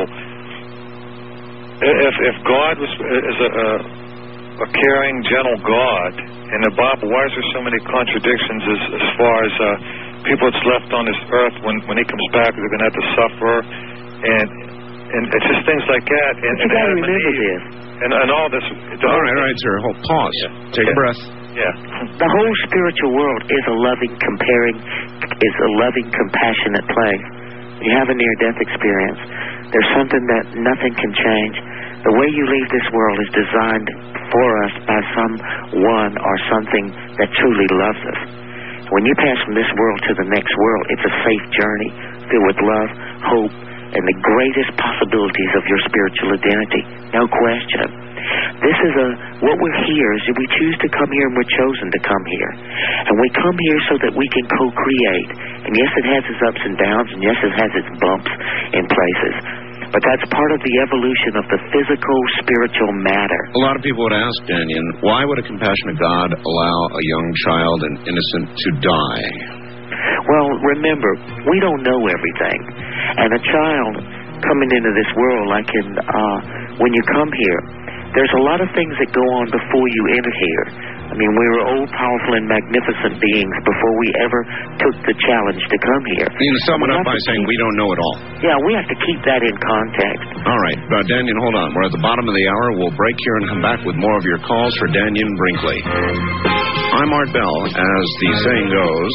if God is a caring, gentle God in the Bible, why is there so many contradictions as far as people that's left on this earth when He comes back, they're going to have to suffer, and it's just things like that. And you got to remember this. And all this. All right, sir. Hold, pause. Yeah. Take a breath. Yeah. The whole spiritual world is a loving, compassionate place. You have a near-death experience. There's something that nothing can change. The way you leave this world is designed for us by someone or something that truly loves us. When you pass from this world to the next world, it's a safe journey filled with love, hope, and the greatest possibilities of your spiritual identity. No question. This is what we're here is that we choose to come here and we're chosen to come here. And we come here so that we can co-create. And yes, it has its ups and downs, and yes, it has its bumps in places. But that's part of the evolution of the physical, spiritual matter. A lot of people would ask, Daniel, why would a compassionate God allow a young child, an innocent, to die? Well, remember, we don't know everything. And a child coming into this world, like when you come here, there's a lot of things that go on before you enter here. I mean, we were old, powerful, and magnificent beings before we ever took the challenge to come here. You can sum it up by saying we don't know it all. Yeah, we have to keep that in context. All right. Daniel, hold on. We're at the bottom of the hour. We'll break here and come back with more of your calls for Daniel Brinkley. I'm Art Bell. As the saying goes,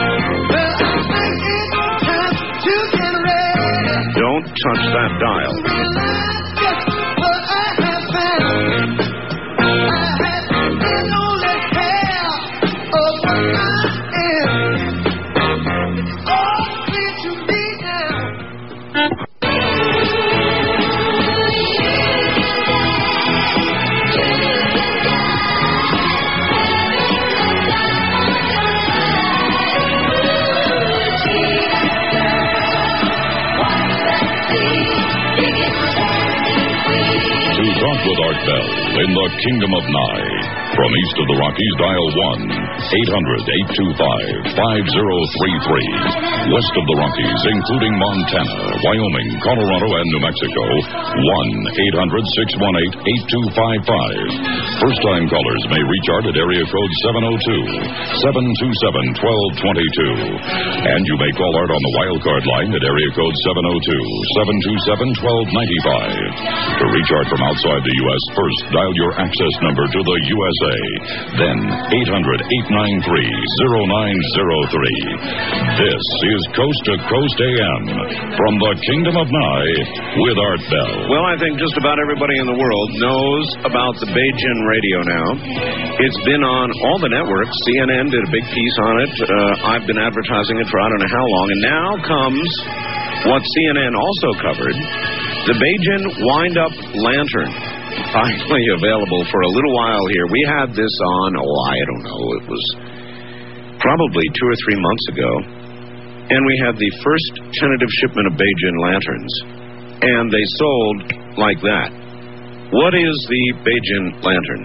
don't touch that dial. Talk with Art Bell in the Kingdom of Nye. From east of the Rockies, dial 1-800-825-5033. West of the Rockies, including Montana, Wyoming, Colorado, and New Mexico, 1-800-618-8255. First-time callers may reach Art at area code 702-727-1222. And you may call Art on the wildcard line at area code 702-727-1295. To reach Art from outside the U.S., first dial your access number to the USA. Then 800-893-0903. This is Coast to Coast AM from the Kingdom of Nye with Art Bell. Well, I think just about everybody in the world knows about the Beijing radio now. It's been on all the networks. CNN did a big piece on it. I've been advertising it for I don't know how long. And now comes what CNN also covered, the Beijing Wind-Up Lantern. Finally available for a little while here. We had this on, I don't know, it was probably 2 or 3 months ago. And we had the first tentative shipment of Beijing lanterns. And they sold like that. What is the Beijing lantern?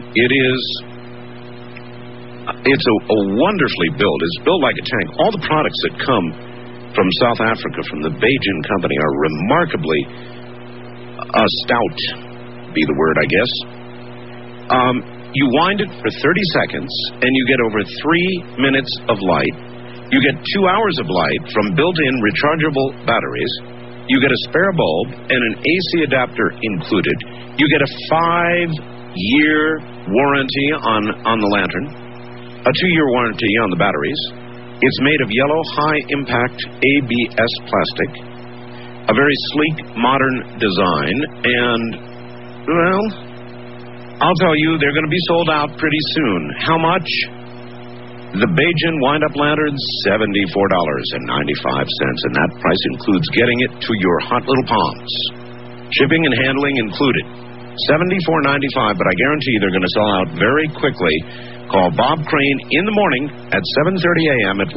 It's a wonderfully built. It's built like a tank. All the products that come from South Africa, from the Beijing company, are remarkably stout, be the word, I guess. You wind it for 30 seconds, and you get over 3 minutes of light. You get 2 hours of light from built-in rechargeable batteries. You get a spare bulb and an AC adapter included. You get a 5-year warranty on the lantern, a 2-year warranty on the batteries. It's made of yellow high-impact ABS plastic, a very sleek, modern design, and, well, I'll tell you, they're going to be sold out pretty soon. How much? The Beijing Wind-Up Lantern, $74.95, and that price includes getting it to your hot little palms. Shipping and handling included. $74.95, but I guarantee they're going to sell out very quickly. Call Bob Crane in the morning at 7:30 a.m. at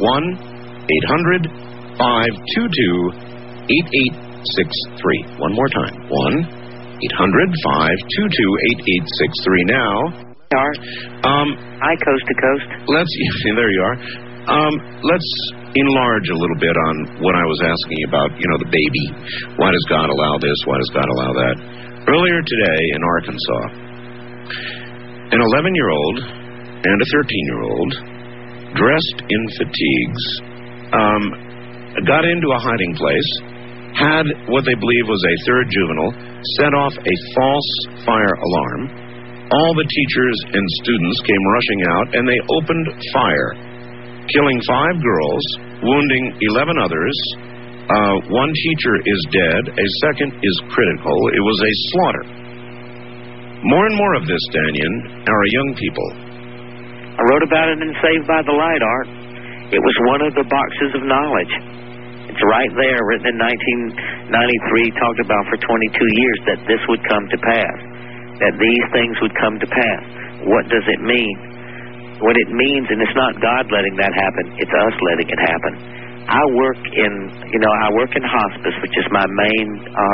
1-800-522-8863. One more time. 1-800-522-8863. Now, hi, Coast to Coast. There you are. Let's enlarge a little bit on what I was asking about, the baby. Why does God allow this? Why does God allow that? Earlier today in Arkansas, an 11-year-old and a 13-year-old, dressed in fatigues, got into a hiding place, had what they believe was a third juvenile, set off a false fire alarm. All the teachers and students came rushing out, and they opened fire, killing 5 girls, wounding 11 others. One teacher is dead. A second is critical. It was a slaughter. More and more of this, Daniel, are young people. I wrote about it in Saved by the Light, Art. It was one of the boxes of knowledge. It's right there, written in 1993, talked about for 22 years that this would come to pass, that these things would come to pass. What does it mean? What it means, and it's not God letting that happen, it's us letting it happen. I work in hospice, which is my main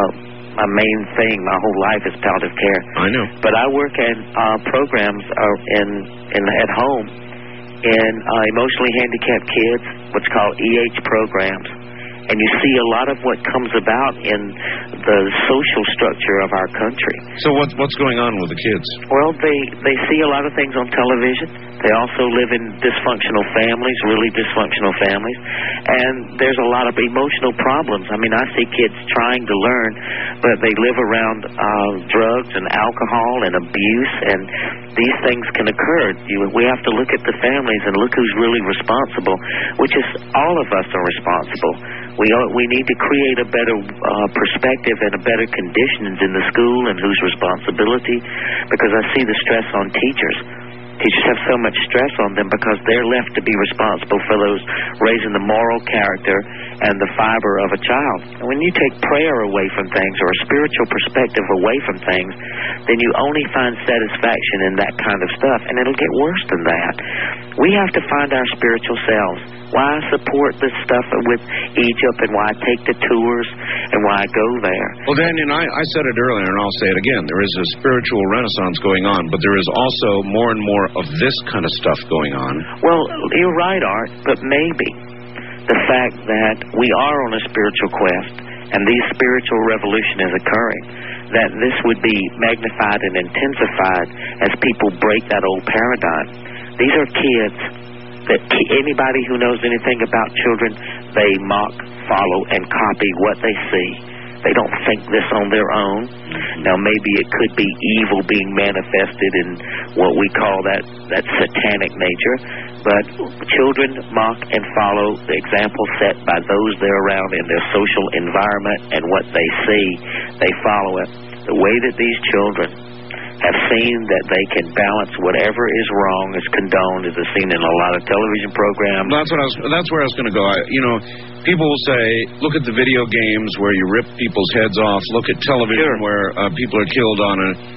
thing. My whole life is palliative care. I know. But I work in programs at home in emotionally handicapped kids, what's called EH programs. And you see a lot of what comes about in the social structure of our country. So what's going on with the kids? Well, they see a lot of things on television. They also live in dysfunctional families, really dysfunctional families. And there's a lot of emotional problems. I mean, I see kids trying to learn, but they live around drugs and alcohol and abuse, and these things can occur. We have to look at the families and look who's really responsible, which is all of us are responsible. We need to create a better perspective and a better conditions in the school and whose responsibility, because I see the stress on teachers. Teachers have so much stress on them because they're left to be responsible for those raising the moral character and the fiber of a child. And when you take prayer away from things or a spiritual perspective away from things, then you only find satisfaction in that kind of stuff, and it'll get worse than that. We have to find our spiritual selves. Why I support this stuff with Egypt, and why I take the tours, and why I go there. Well, Daniel, I said it earlier, and I'll say it again. There is a spiritual renaissance going on, but there is also more and more of this kind of stuff going on. Well, you're right, Art, but maybe the fact that we are on a spiritual quest, and this spiritual revolution is occurring, that this would be magnified and intensified as people break that old paradigm. These are kids that anybody who knows anything about children, they mock, follow, and copy what they see. They don't think this on their own. Now, maybe it could be evil being manifested in what we call that satanic nature, but children mock and follow the example set by those they're around in their social environment, and what they see, they follow it. The way that these children have seen that they can balance whatever is wrong is condoned, as is seen in a lot of television programs. That's where I was going to go. People will say, look at the video games where you rip people's heads off. Look at television where people are killed on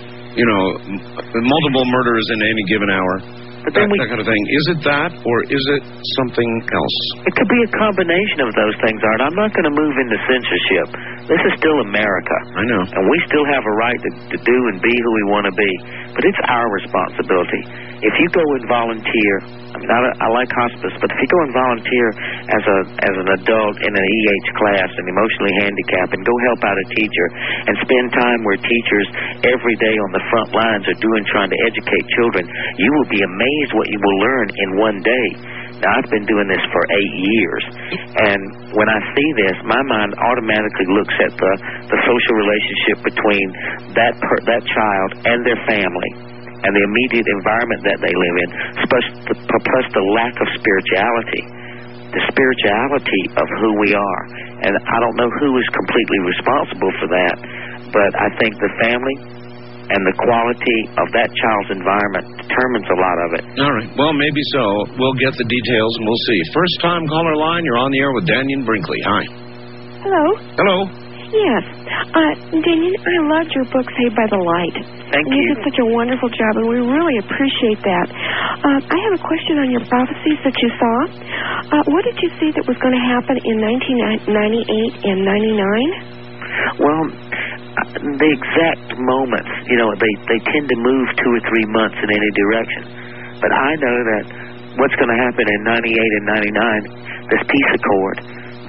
multiple murders in any given hour. But then that kind of thing. Is it that, or is it something else? It could be a combination of those things, Art. I'm not going to move into censorship. This is still America. I know. And we still have a right to do and be who we want to be. But it's our responsibility. If you go and volunteer, I like hospice, but if you go and volunteer as an adult in an EH class, an emotionally handicapped, and go help out a teacher and spend time where teachers every day on the front lines are trying to educate children, you will be amazed what you will learn in one day. Now, I've been doing this for 8 years, and when I see this, my mind automatically looks at the social relationship between that child and their family and the immediate environment that they live in, plus the lack of spirituality, the spirituality of who we are. And I don't know who is completely responsible for that, but I think the family and the quality of that child's environment determines a lot of it. All right. Well, maybe so. We'll get the details and we'll see. First-time caller line, you're on the air with Dannion Brinkley. Hi. Hello. Hello. Yes. Dannion, I loved your book, Saved by the Light. Thank you. You did such a wonderful job, and we really appreciate that. I have a question on your prophecies that you saw. What did you see that was going to happen in 1998 and 99? Well, the exact moments, they tend to move 2 or 3 months in any direction. But I know that what's going to happen in 98 and 99, this peace accord,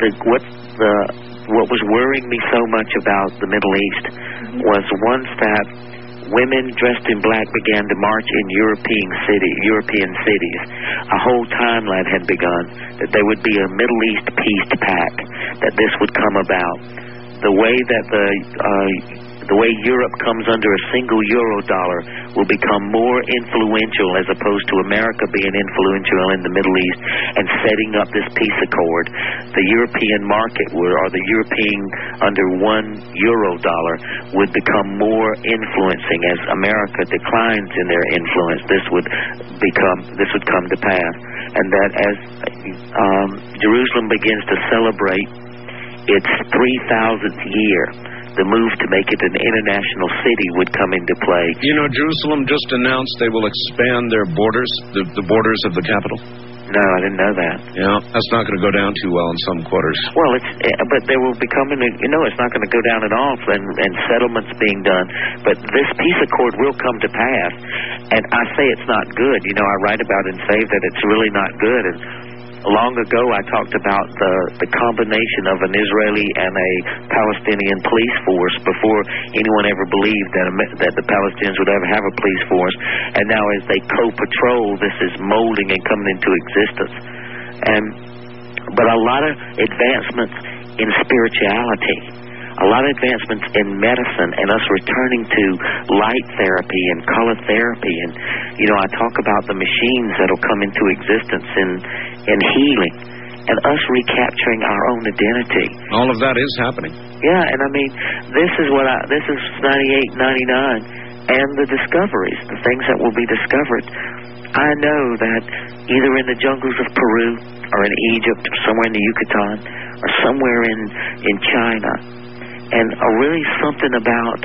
what was worrying me so much about the Middle East was once that women dressed in black began to march in European cities, a whole timeline had begun that there would be a Middle East peace pact, that this would come about. The way that the way Europe comes under a single euro dollar will become more influential, as opposed to America being influential in the Middle East and setting up this peace accord. The European market, or the European under $1 would become more influencing as America declines in their influence. This would come to pass, and that as Jerusalem begins to celebrate its 3,000th year, the move to make it an international city would come into play. Jerusalem just announced they will expand their borders, the borders of the capital. No, I didn't know that. Yeah, that's not going to go down too well in some quarters. Well, but there will be coming, it's not going to go down at all, and settlements being done. But this peace accord will come to pass, and I say it's not good. I write about in Save that it's really not good, and long ago, I talked about the combination of an Israeli and a Palestinian police force before anyone ever believed that the Palestinians would ever have a police force. And now as they co-patrol, this is molding and coming into existence. But a lot of advancements in spirituality, a lot of advancements in medicine, and us returning to light therapy and color therapy. And, I talk about the machines that will come into existence in healing, and us recapturing our own identity. All of that is happening. Yeah, and this is 98, 99, and the discoveries, the things that will be discovered. I know that either in the jungles of Peru, or in Egypt, or somewhere in the Yucatan, or somewhere in China, and really something about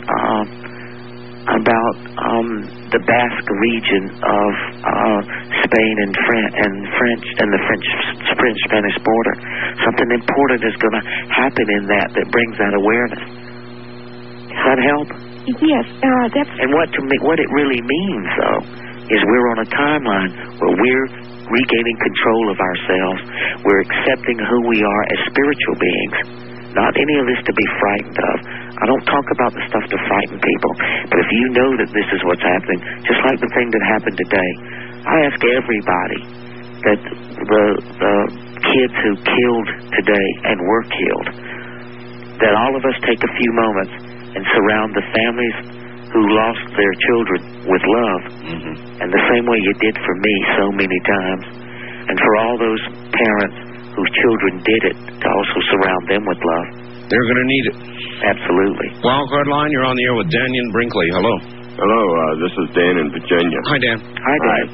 the Basque region of Spain and French and the French-Spanish border. Something important is going to happen in that brings that awareness. Does that help? Yes, that's. And what it really means, though, is we're on a timeline where we're regaining control of ourselves. We're accepting who we are as spiritual beings. Not any of this to be frightened of. I don't talk about the stuff to frighten people. But if you know that this is what's happening, just like the thing that happened today, I ask everybody that the kids who killed today and were killed, that all of us take a few moments and surround the families who lost their children with love, and the same way you did for me so many times, and for all those parents whose children did it, to also surround them with love. They're going to need it. Absolutely. Wildcard line, you're on the air with Daniel Brinkley. Hello. Hello, this is Dan in Virginia. Hi, Dan. Hi, Dan.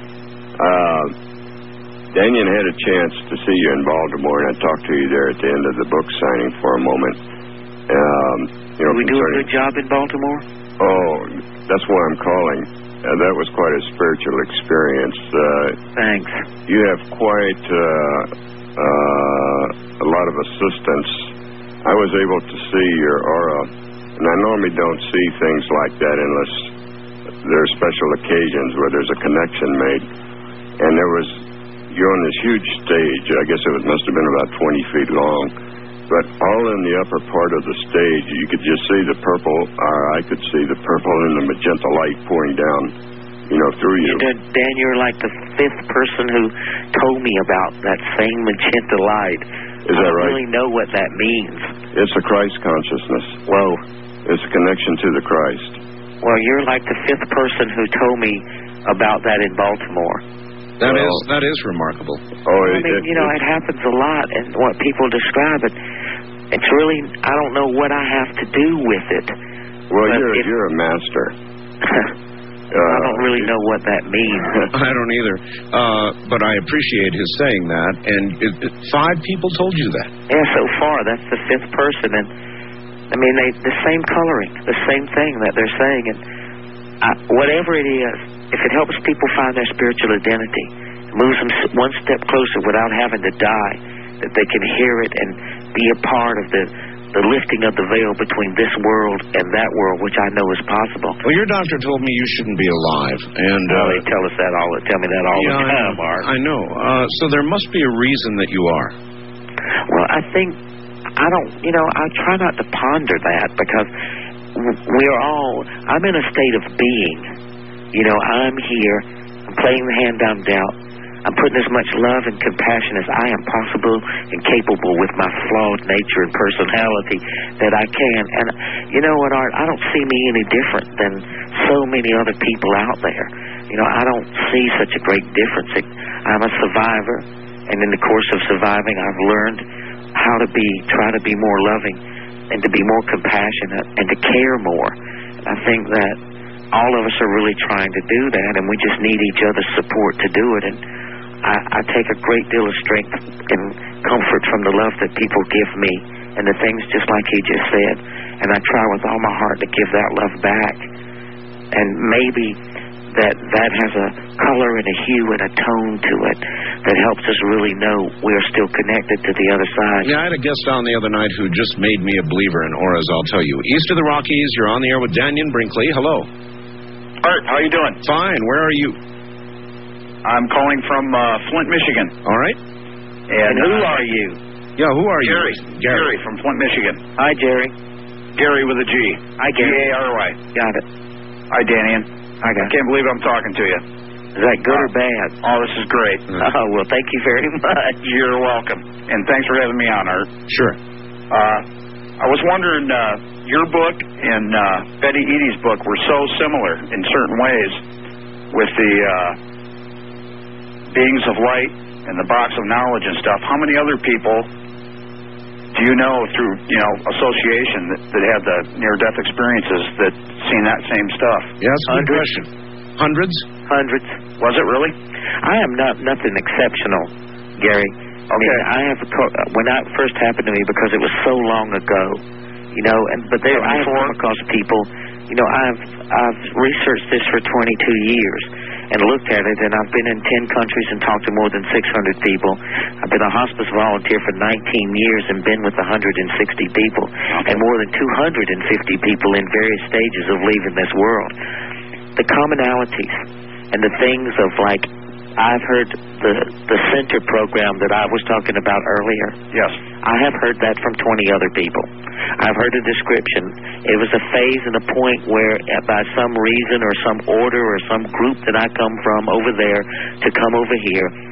Daniel had a chance to see you in Baltimore, and I talked to you there at the end of the book signing for a moment. Did we do a good job in Baltimore? Oh, that's why I'm calling. That was quite a spiritual experience. Thanks. You have quite a lot of assistance. I was able to see your aura, and I normally don't see things like that unless there are special occasions where there's a connection made. And you're on this huge stage. I guess it must have been about 20 feet long. But all in the upper part of the stage, you could just see the purple, or I could see the purple and the magenta light pouring down, through you. Dan, you're like the fifth person who told me about that same magenta light. Is that right? I don't really know what that means. It's a Christ consciousness. Whoa. It's a connection to the Christ. Well, you're like the fifth person who told me about that in Baltimore. That is remarkable. Oh, it happens a lot, and what people describe it, it's really, I don't know what I have to do with it. Well, you're a master. I don't really know what that means. I don't either. But I appreciate his saying that, and 5 people told you that. Yeah, so far, that's the fifth person, and the same coloring, the same thing that they're saying, and whatever it is, if it helps people find their spiritual identity, moves them one step closer without having to die, that they can hear it and be a part of the lifting of the veil between this world and that world, which I know is possible. Well, your doctor told me you shouldn't be alive, and they tell me that all the time, Mark. I know. So there must be a reason that you are. Well, I think I try not to ponder that, because I'm in a state of being. I'm here, I'm playing the hand I'm dealt, I'm putting as much love and compassion as I am possible and capable with my flawed nature and personality that I can. And you know what, Art, I don't see me any different than so many other people out there. I don't see such a great difference. I'm a survivor, and in the course of surviving, I've learned how to try to be more loving and to be more compassionate and to care more. And I think that all of us are really trying to do that, and we just need each other's support to do it. And I take a great deal of strength and comfort from the love that people give me and the things just like he just said. And I try with all my heart to give that love back. And maybe that has a color and a hue and a tone to it that helps us really know we're still connected to the other side. Yeah, I had a guest on the other night who just made me a believer in auras, I'll tell you. East of the Rockies, you're on the air with Daniel Brinkley. Hello. Art, how you doing? Fine. Where are you? I'm calling from Flint, Michigan. All right. And who are you? Yeah, who are you? Gary from Flint, Michigan. Hi, Jerry. Gary with a G. Hi, Gary. G-A-R-Y. Got it. Hi, Danny. I can't believe I'm talking to you. Is that good or bad? Oh, this is great. Oh, well, thank you very much. You're welcome. And thanks for having me on, Art. Sure. I was wondering, your book and Betty Eadie's book were so similar in certain ways with the beings of light and the box of knowledge and stuff. How many other people do you know through, association that have the near-death experiences that seen that same stuff? Yeah, that's a good question. Hundreds? Hundreds. Was it really? I am nothing exceptional, Gary. Okay. When that first happened to me, because it was so long ago, but I have come across people, I've researched this for 22 years and looked at it, and I've been in 10 countries and talked to more than 600 people. I've been a hospice volunteer for 19 years and been with 160 people, and more than 250 people in various stages of leaving this world. The commonalities and the things of, like, I've heard the center program that I was talking about earlier. Yes. I have heard that from 20 other people. I've heard a description. It was a phase and a point where, by some reason or some order or some group that I come from over there to come over here,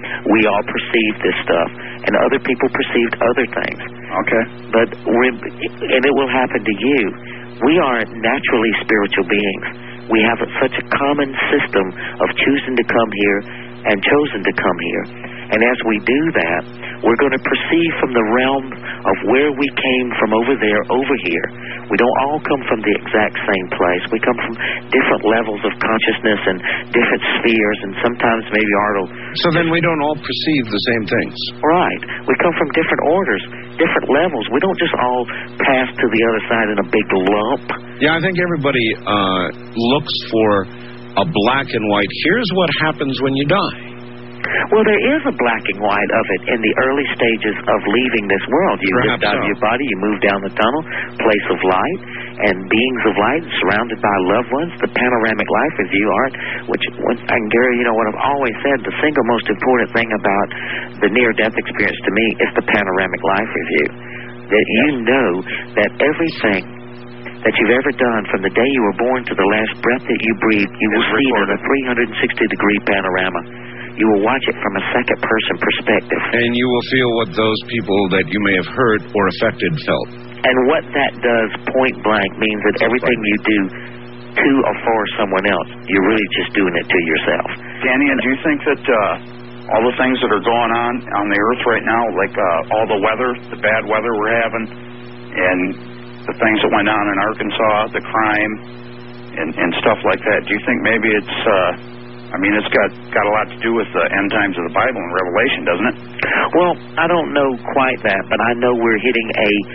We all perceive this stuff, and other people perceived other things. Okay. But and it will happen to you. We are naturally spiritual beings. We have such a common system of choosing to come here and chosen to come here. And as we do that, we're going to perceive from the realm of where we came from over there, over here. We don't all come from the exact same place. We come from different levels of consciousness and different spheres, and sometimes maybe Art will... So then we don't all perceive the same things. Right. We come from different orders, different levels. We don't just all pass to the other side in a big lump. Yeah, I think everybody looks for a black and white. Here's what happens when you die. Well, there is a black and white of it in the early stages of leaving this world. You lift out of your body, you move down the tunnel, place of light, and beings of light surrounded by loved ones, the panoramic life review, Art, and Gary, you know what I've always said, the single most important thing about the near-death experience to me is the panoramic life review. That you know that everything that you've ever done from the day you were born to the last breath that you breathe, you will see it in a 360-degree panorama. You will watch it from a second-person perspective. And you will feel what those people that you may have hurt or affected felt. And what that does, point blank, means that everything you do to or for someone else, you're really just doing it to yourself. Danny, and do you think that all the things that are going on the Earth right now, like all the weather, the bad weather we're having, and the things that went on in Arkansas, the crime, and stuff like that, do you think maybe it's... it's got a lot to do with the end times of the Bible and Revelation, doesn't it? Well, I don't know quite that, but I know we're hitting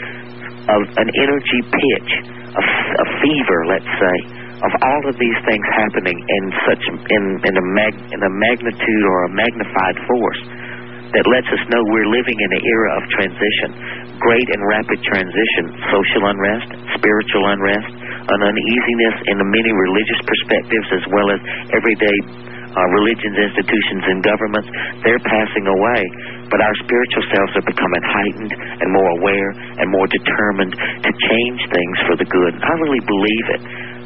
an energy pitch, a fever, let's say, of all of these things happening in a magnitude or a magnified force that lets us know we're living in an era of transition, great and rapid transition, social unrest, spiritual unrest, an uneasiness in the many religious perspectives as well as everyday religions, institutions, and governments. They're passing away, but our spiritual selves are becoming heightened and more aware and more determined to change things for the good. I really believe it.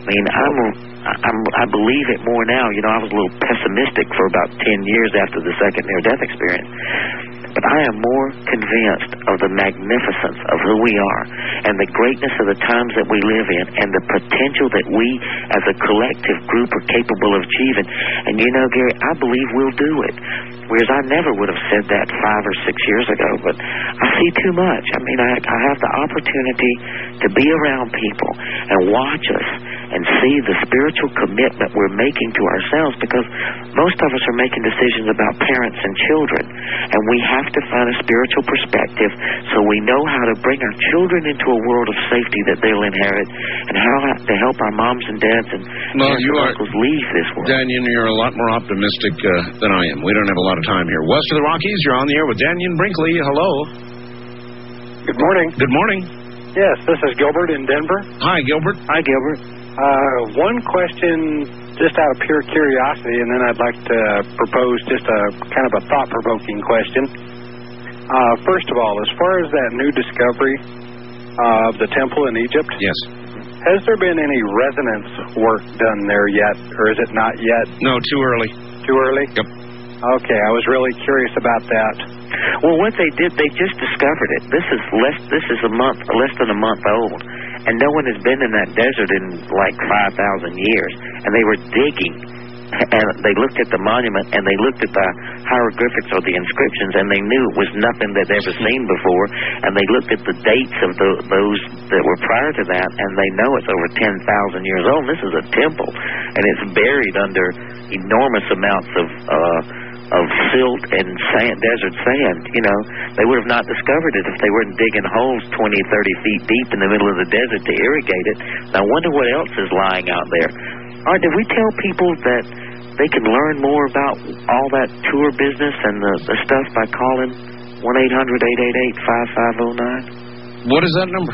I believe it more now. You know, I was a little pessimistic for about 10 years after the second near-death experience. But I am more convinced of the magnificence of who we are and the greatness of the times that we live in and the potential that we as a collective group are capable of achieving. And you know, Gary, I believe we'll do it. Whereas I never would have said that 5 or 6 years ago, but I see too much. I have the opportunity to be around people and watch us and see the spiritual commitment we're making to ourselves, because most of us are making decisions about parents and children, and we have to find a spiritual perspective so we know how to bring our children into a world of safety that they'll inherit, and how to help our moms and dads and uncles leave this world. Daniel, you're a lot more optimistic than I am. We don't have a lot of time here. West of the Rockies, you're on the air with Daniel Brinkley. Hello. Good morning. Good morning. Yes, this is Gilbert in Denver. Hi, Gilbert. Hi, Gilbert. One question just out of pure curiosity, and then I'd like to propose just a kind of a thought-provoking question. First of all, as far as that new discovery of the temple in Egypt, yes, has there been any resonance work done there yet, or is it not yet? No, too early. Too early? Yep. Okay, I was really curious about that. Well, what they did, they just discovered it. This is less than a month old, and no one has been in that desert in like 5,000 years. And they were digging, and they looked at the monument, and they looked at the hieroglyphics or the inscriptions, and they knew it was nothing they'd ever seen before. And they looked at the dates of those that were prior to that, and they know it's over 10,000 years old. And this is a temple, and it's buried under enormous amounts of silt and sand, desert sand. You know, they would have not discovered it if they weren't digging holes 20, 30 feet deep in the middle of the desert to irrigate it. Now, I wonder what else is lying out there. All right, did we tell people that they can learn more about all that tour business and the stuff by calling 1-800-888-5509? What is that number?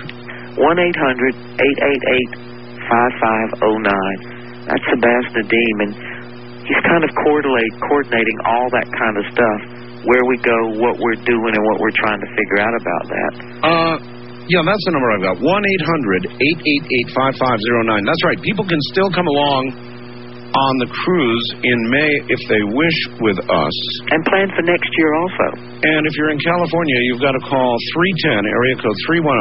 1-800-888-5509. That's Sebastian Nadim, and he's kind of coordinating all that kind of stuff, where we go, what we're doing, and what we're trying to figure out about that. Yeah, that's the number I've got. 1-800-888-5509. That's right. People can still come along on the cruise in May if they wish with us. And plan for next year also. And if you're in California, you've got to call 310, area code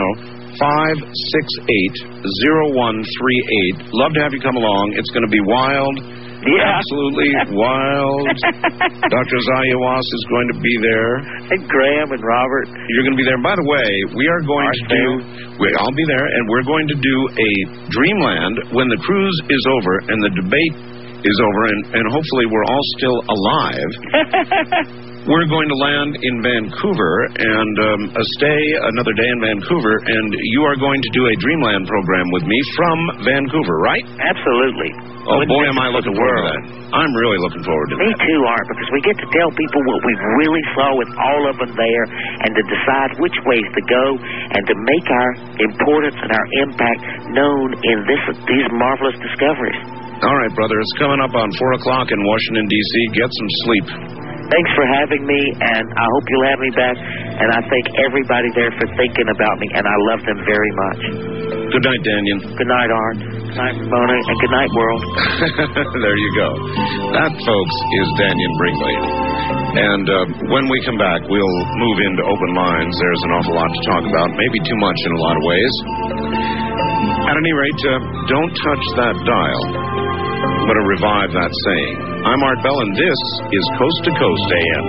310-568-0138. Love to have you come along. It's going to be wild. Yeah. Absolutely wild. Dr. Zayawas is going to be there. And Graham and Robert. You're going to be there. By the way, we are going to do... I'll be there, and we're going to do a Dreamland when the cruise is over and the debate is over, and hopefully we're all still alive. We're going to land in Vancouver and stay another day in Vancouver, and you are going to do a Dreamland program with me from Vancouver, right? Absolutely. Oh, boy, am I looking forward to that. I'm really looking forward to that. Me too, Art, because we get to tell people what we really saw with all of them there and to decide which ways to go and to make our importance and our impact known in these marvelous discoveries. All right, brother. It's coming up on 4 o'clock in Washington, D.C. Get some sleep. Thanks for having me, and I hope you'll have me back. And I thank everybody there for thinking about me, and I love them very much. Good night, Daniel. Good night, Art. Good night, Ramona, and good night, world. There you go. That, folks, is Daniel Brinkley. And when we come back, we'll move into open lines. There's an awful lot to talk about, maybe too much in a lot of ways. At any rate, don't touch that dial. I'm going to revive that saying. I'm Art Bell, and this is Coast to Coast AM.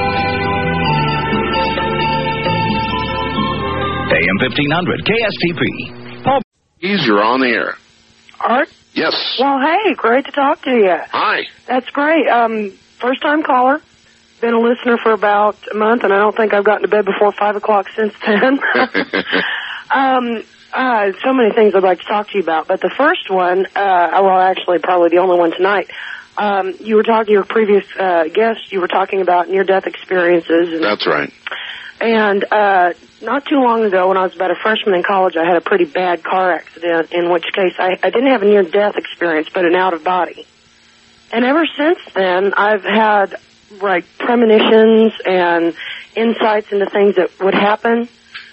AM 1500, KSTP. Paul, you're on the air. Art? Yes. Well, hey, great to talk to you. Hi. That's great. First-time caller. Been a listener for about a month, and I don't think I've gotten to bed before 5 o'clock since then. So many things I'd like to talk to you about, but the first one, well, actually probably the only one tonight, you were talking, your previous guest, you were talking about near-death experiences. And, that's right. And not too long ago, when I was about a freshman in college, I had a pretty bad car accident, in which case I didn't have a near-death experience, but an out-of-body. And ever since then, I've had, like, premonitions and insights into things that would happen.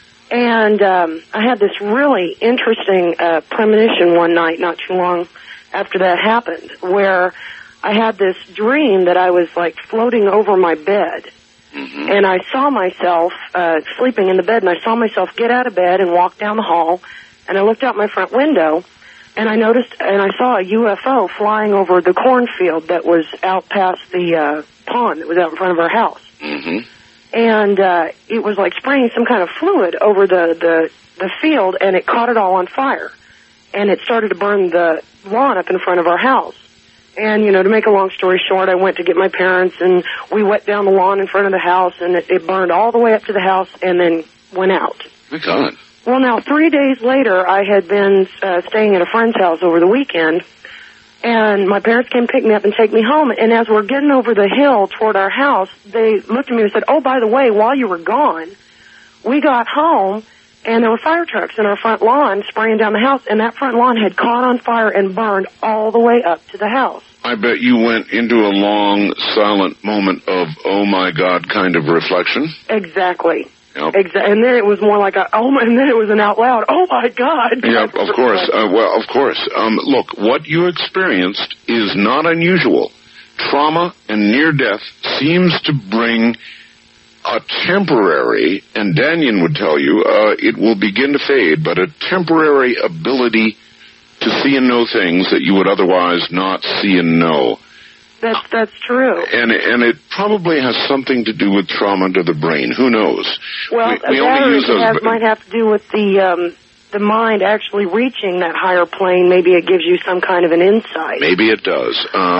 And I had this really interesting premonition one night, not too long after that happened, where I had this dream that I was, like, floating over my bed. Mm-hmm. And I saw myself sleeping in the bed, and I saw myself get out of bed and walk down the hall, and I looked out my front window, and I noticed, and I saw a UFO flying over the cornfield that was out past the pond that was out in front of our house. Mm-hmm. And it was like spraying some kind of fluid over the field, and it caught it all on fire. And it started to burn the lawn up in front of our house. And, you know, to make a long story short, I went to get my parents, and we wet down the lawn in front of the house, and it burned all the way up to the house and then went out. My God. Well, now, 3 days later, I had been staying at a friend's house over the weekend, and my parents came pick me up and take me home. And as we're getting over the hill toward our house, they looked at me and said, oh, by the way, while you were gone, we got home, and there were fire trucks in our front lawn spraying down the house, and that front lawn had caught on fire and burned all the way up to the house. I bet you went into a long, silent moment of, oh, my God, kind of reflection. Exactly. Yep. And then it was more like and then it was an out loud, oh, my God. Yep, of course. Well, of course. Look, what you experienced is not unusual. Trauma and near-death seems to bring a temporary, and Daniel would tell you, it will begin to fade, but a temporary ability to see and know things that you would otherwise not see and know. That's true. And it probably has something to do with trauma to the brain. Who knows? Well, we only use those. Might have to do with the mind actually reaching that higher plane. Maybe it gives you some kind of an insight. Maybe it does.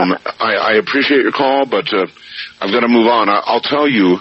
I appreciate your call, but I've got to move on. I'll tell you,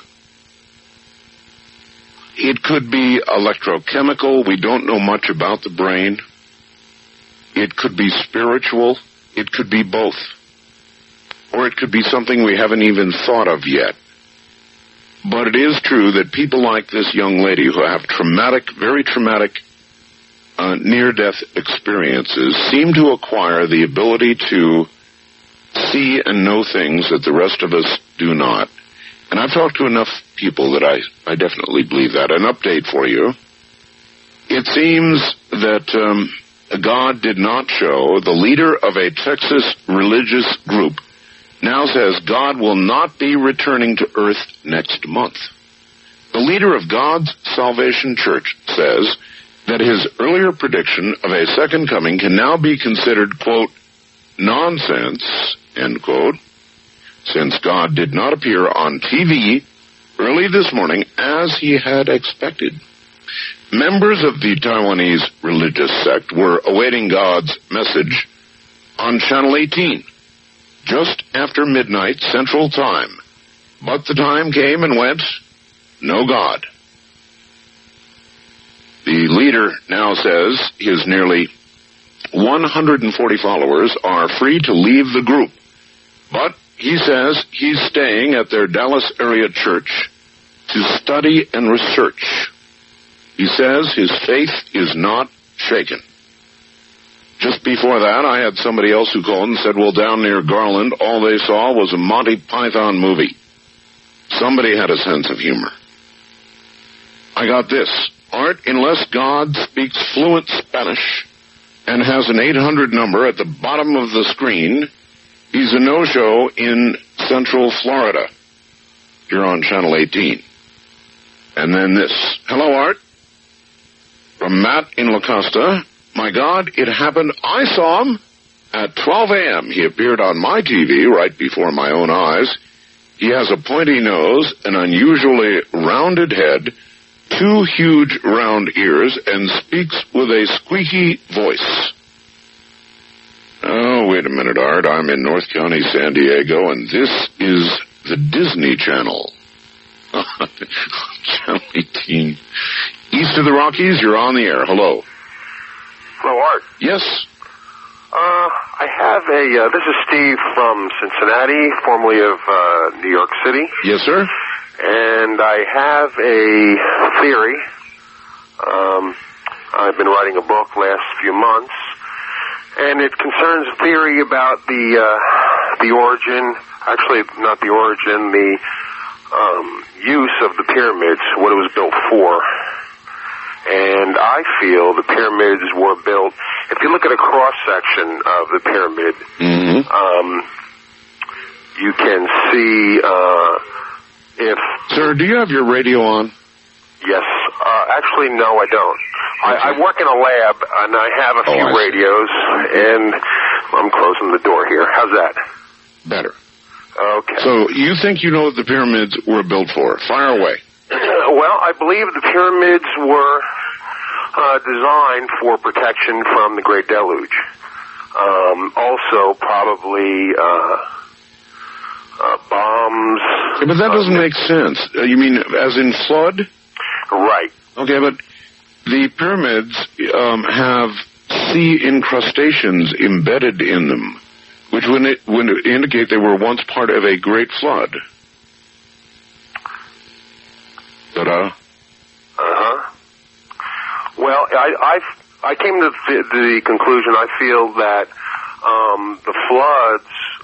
it could be electrochemical. We don't know much about the brain. It could be spiritual. It could be both. Or it could be something we haven't even thought of yet. But it is true that people like this young lady who have traumatic, very traumatic near-death experiences seem to acquire the ability to see and know things that the rest of us do not. And I've talked to enough people that I definitely believe that. An update for you. It seems that God did not show, the leader of a Texas religious group now says God will not be returning to earth next month. The leader of God's Salvation Church says that his earlier prediction of a second coming can now be considered, quote, nonsense, end quote, since God did not appear on TV early this morning as he had expected. Members of the Taiwanese religious sect were awaiting God's message on Channel 18, just after midnight Central Time. But the time came and went, no God. The leader now says his nearly 140 followers are free to leave the group, but he says he's staying at their Dallas area church to study and research. He says his faith is not shaken. Just before that, I had somebody else who called and said, well, down near Garland, all they saw was a Monty Python movie. Somebody had a sense of humor. I got this. Art, unless God speaks fluent Spanish and has an 800 number at the bottom of the screen, he's a no-show in Central Florida. You're on Channel 18. And then this. Hello, Art. From Matt in La Costa. My God, it happened. I saw him at 12 a.m. He appeared on my TV right before my own eyes. He has a pointy nose, an unusually rounded head, 2 huge round ears, and speaks with a squeaky voice. Oh, wait a minute, Art. I'm in North County, San Diego, and this is the Disney Channel. Channel 18. East of the Rockies, you're on the air. Hello. Hello, Art. Yes. I have this is Steve from Cincinnati, formerly of New York City. Yes, sir. And I have a theory. I've been writing a book last few months, and it concerns a theory about the origin, actually not the origin, the use of the pyramids, what it was built for. And I feel the pyramids were built, if you look at a cross-section of the pyramid, you can see if... Sir, do you have your radio on? Yes. Actually, no, I don't. I work in a lab, and I have a few radios, and I'm closing the door here. How's that? Better. Okay. So you think you know what the pyramids were built for. Fire away. Well, I believe the pyramids were designed for protection from the Great Deluge. Also, probably bombs. Yeah, but that doesn't make sense. You mean as in flood? Right. Okay, but the pyramids have sea incrustations embedded in them, which would indicate they were once part of a great flood. Ta-da. Well, I came to the conclusion. I feel that the flood,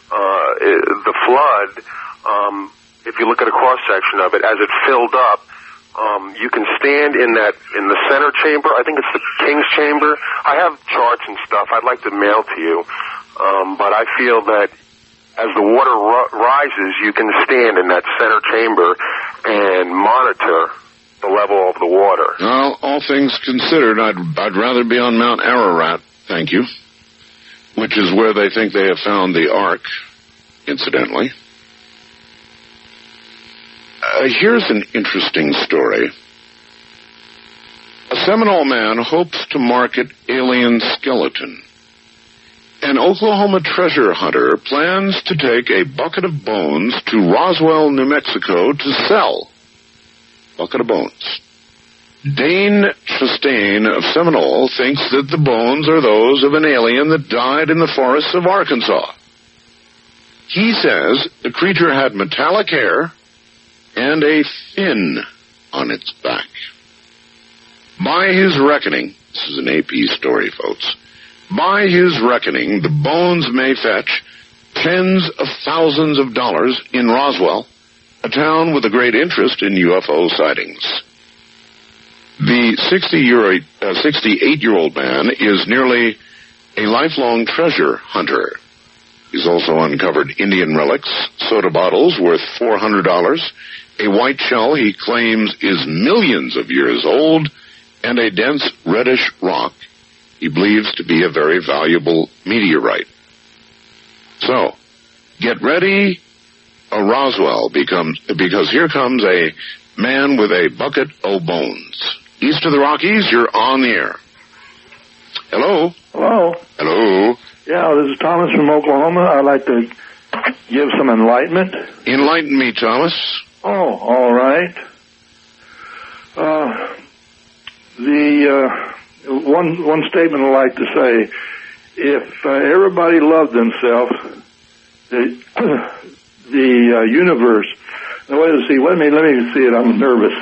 if you look at a cross section of it, as it filled up, you can stand in the center chamber. I think it's the King's Chamber. I have charts and stuff I'd like to mail to you, but I feel that as the water rises, you can stand in that center chamber and monitor the level of the water. Well, all things considered, I'd rather be on Mount Ararat, thank you, which is where they think they have found the Ark, incidentally. Here's an interesting story. A Seminole man hopes to market alien skeleton. An Oklahoma treasure hunter plans to take a bucket of bones to Roswell, New Mexico to sell. Bucket of bones. Dane Chastain of Seminole thinks that the bones are those of an alien that died in the forests of Arkansas. He says the creature had metallic hair and a fin on its back. By his reckoning, this is an AP story, folks, by his reckoning, the bones may fetch tens of thousands of dollars in Roswell, a town with a great interest in UFO sightings. The 68-year-old man is nearly a lifelong treasure hunter. He's also uncovered Indian relics, soda bottles worth $400, a white shell he claims is millions of years old, and a dense reddish rock he believes to be a very valuable meteorite. So, get ready, Roswell, because here comes a man with a bucket of bones. East of the Rockies, you're on the air. Hello? Hello? Hello? Yeah, this is Thomas from Oklahoma. I'd like to give some enlightenment. Enlighten me, Thomas. Oh, all right. One statement I'd like to say: if everybody loved themselves, the universe. No, let me see it. I'm nervous.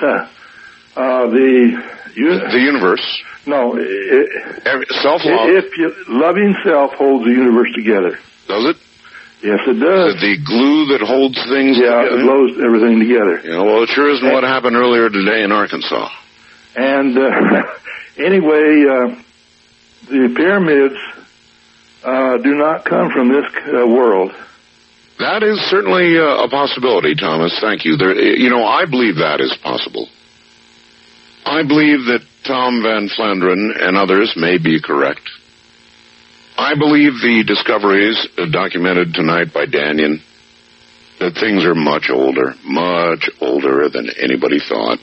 The universe. No, self-love. If loving self holds the universe together. Does it? Yes, it does. The glue that holds things together? Yeah, it holds everything together. Yeah, well, it sure isn't what happened earlier today in Arkansas. And anyway, the pyramids do not come from this world. That is certainly a possibility, Thomas. Thank you. I believe that is possible. I believe that Tom Van Flandern and others may be correct. I believe the discoveries documented tonight by Daniel, that things are much older than anybody thought.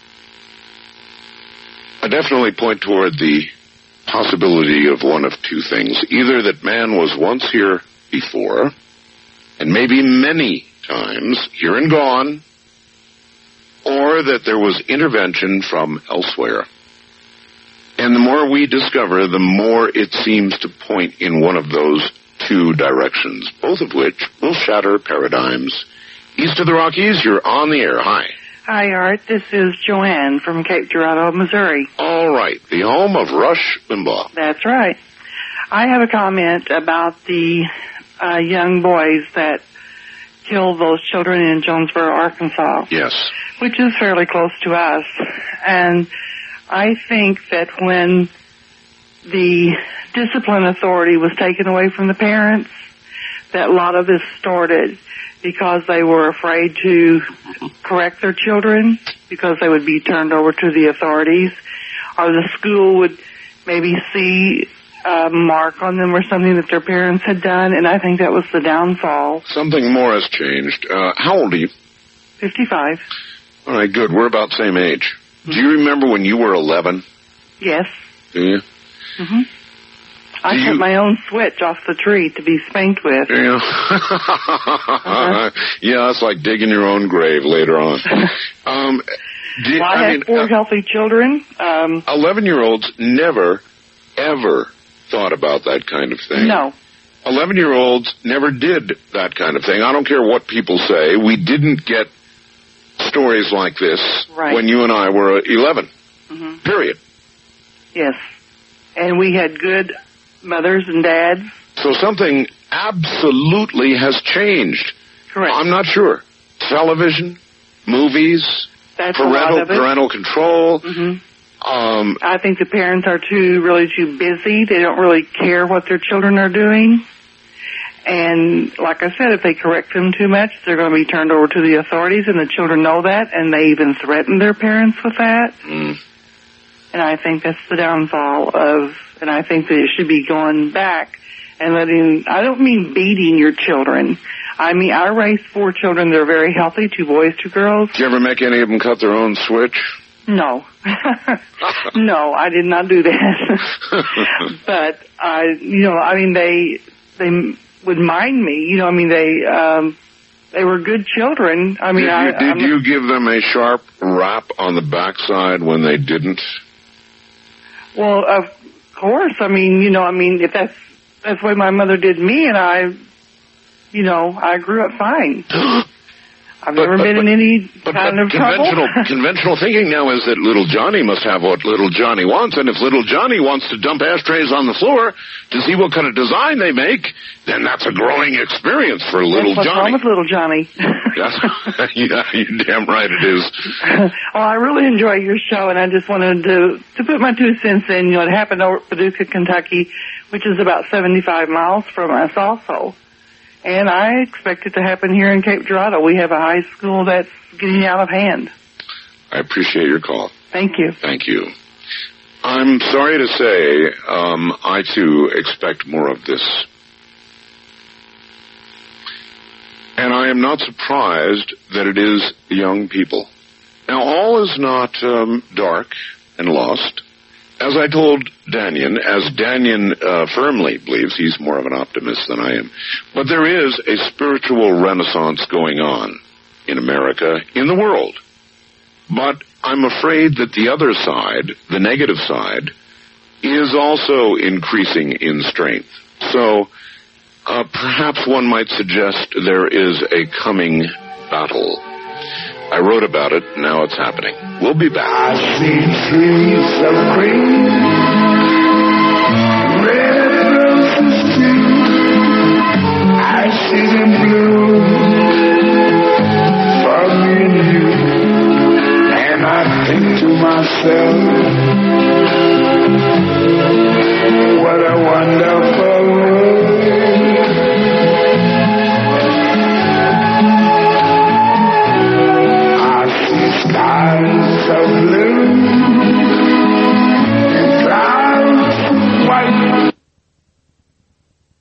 I definitely point toward the possibility of one of two things. Either that man was once here before, and maybe many times, here and gone, or that there was intervention from elsewhere. And the more we discover, the more it seems to point in one of those two directions, both of which will shatter paradigms. East of the Rockies, you're on the air. Hi. Hi, Art. This is Joanne from Cape Girardeau, Missouri. All right. The home of Rush Limbaugh. That's right. I have a comment about the young boys that killed those children in Jonesboro, Arkansas. Yes. Which is fairly close to us. And I think that when the discipline authority was taken away from the parents, that a lot of this started because they were afraid to correct their children because they would be turned over to the authorities, or the school would maybe see a mark on them or something that their parents had done, and I think that was the downfall. Something more has changed. How old are you? 55. All right, good. We're about the same age. Do you remember when you were 11? Yes. Do you? Mm-hmm. I cut my own switch off the tree to be spanked with. Yeah. Yeah, it's like digging your own grave later on. I have 4 healthy children. 11-year-olds never, ever thought about that kind of thing. No. 11-year-olds never did that kind of thing. I don't care what people say. We didn't get stories like this when you and I were 11. Mm-hmm. Period. Yes. And we had good mothers and dads. So something absolutely has changed. Correct. I'm not sure. Television, movies, That's a lot of it. parental control. Mm-hmm. I think the parents are really too busy. They don't really care what their children are doing. And like I said, if they correct them too much, they're going to be turned over to the authorities, and the children know that, and they even threaten their parents with that. Mm. And I think that's the downfall and I think that it should be going back and I don't mean beating your children. I mean, I raised 4 children. They're very healthy, 2 boys, 2 girls. Did you ever make any of them cut their own switch? No. No, I did not do that. But, they would mind me. They were good children. I mean, did you give them a sharp rap on the backside when they didn't? Well, of course. If that's the way my mother did me, and I grew up fine. I've never been in any kind of trouble. Conventional thinking now is that little Johnny must have what little Johnny wants, and if little Johnny wants to dump ashtrays on the floor to see what kind of design they make, then that's a growing experience for little What's Johnny. wrong with little Johnny? Yeah, you're damn right it is. Well, I really enjoy your show, and I just wanted to put my 2 cents in. You know, it happened over at Paducah, Kentucky, which is about 75 miles from us also. And I expect it to happen here in Cape Girardeau. We have a high school that's getting out of hand. I appreciate your call. Thank you. Thank you. I'm sorry to say, I too expect more of this. And I am not surprised that it is young people. Now, all is not dark and lost. As I told Danyan, as Danyan firmly believes, he's more of an optimist than I am, but there is a spiritual renaissance going on in America, in the world. But I'm afraid that the other side, the negative side, is also increasing in strength. So perhaps one might suggest there is a coming battle. I wrote about it, now it's happening. We'll be back. I see trees of green, red roses too. I see them bloom for me and you. And I think to myself, what a wonderful world. Skies of blue,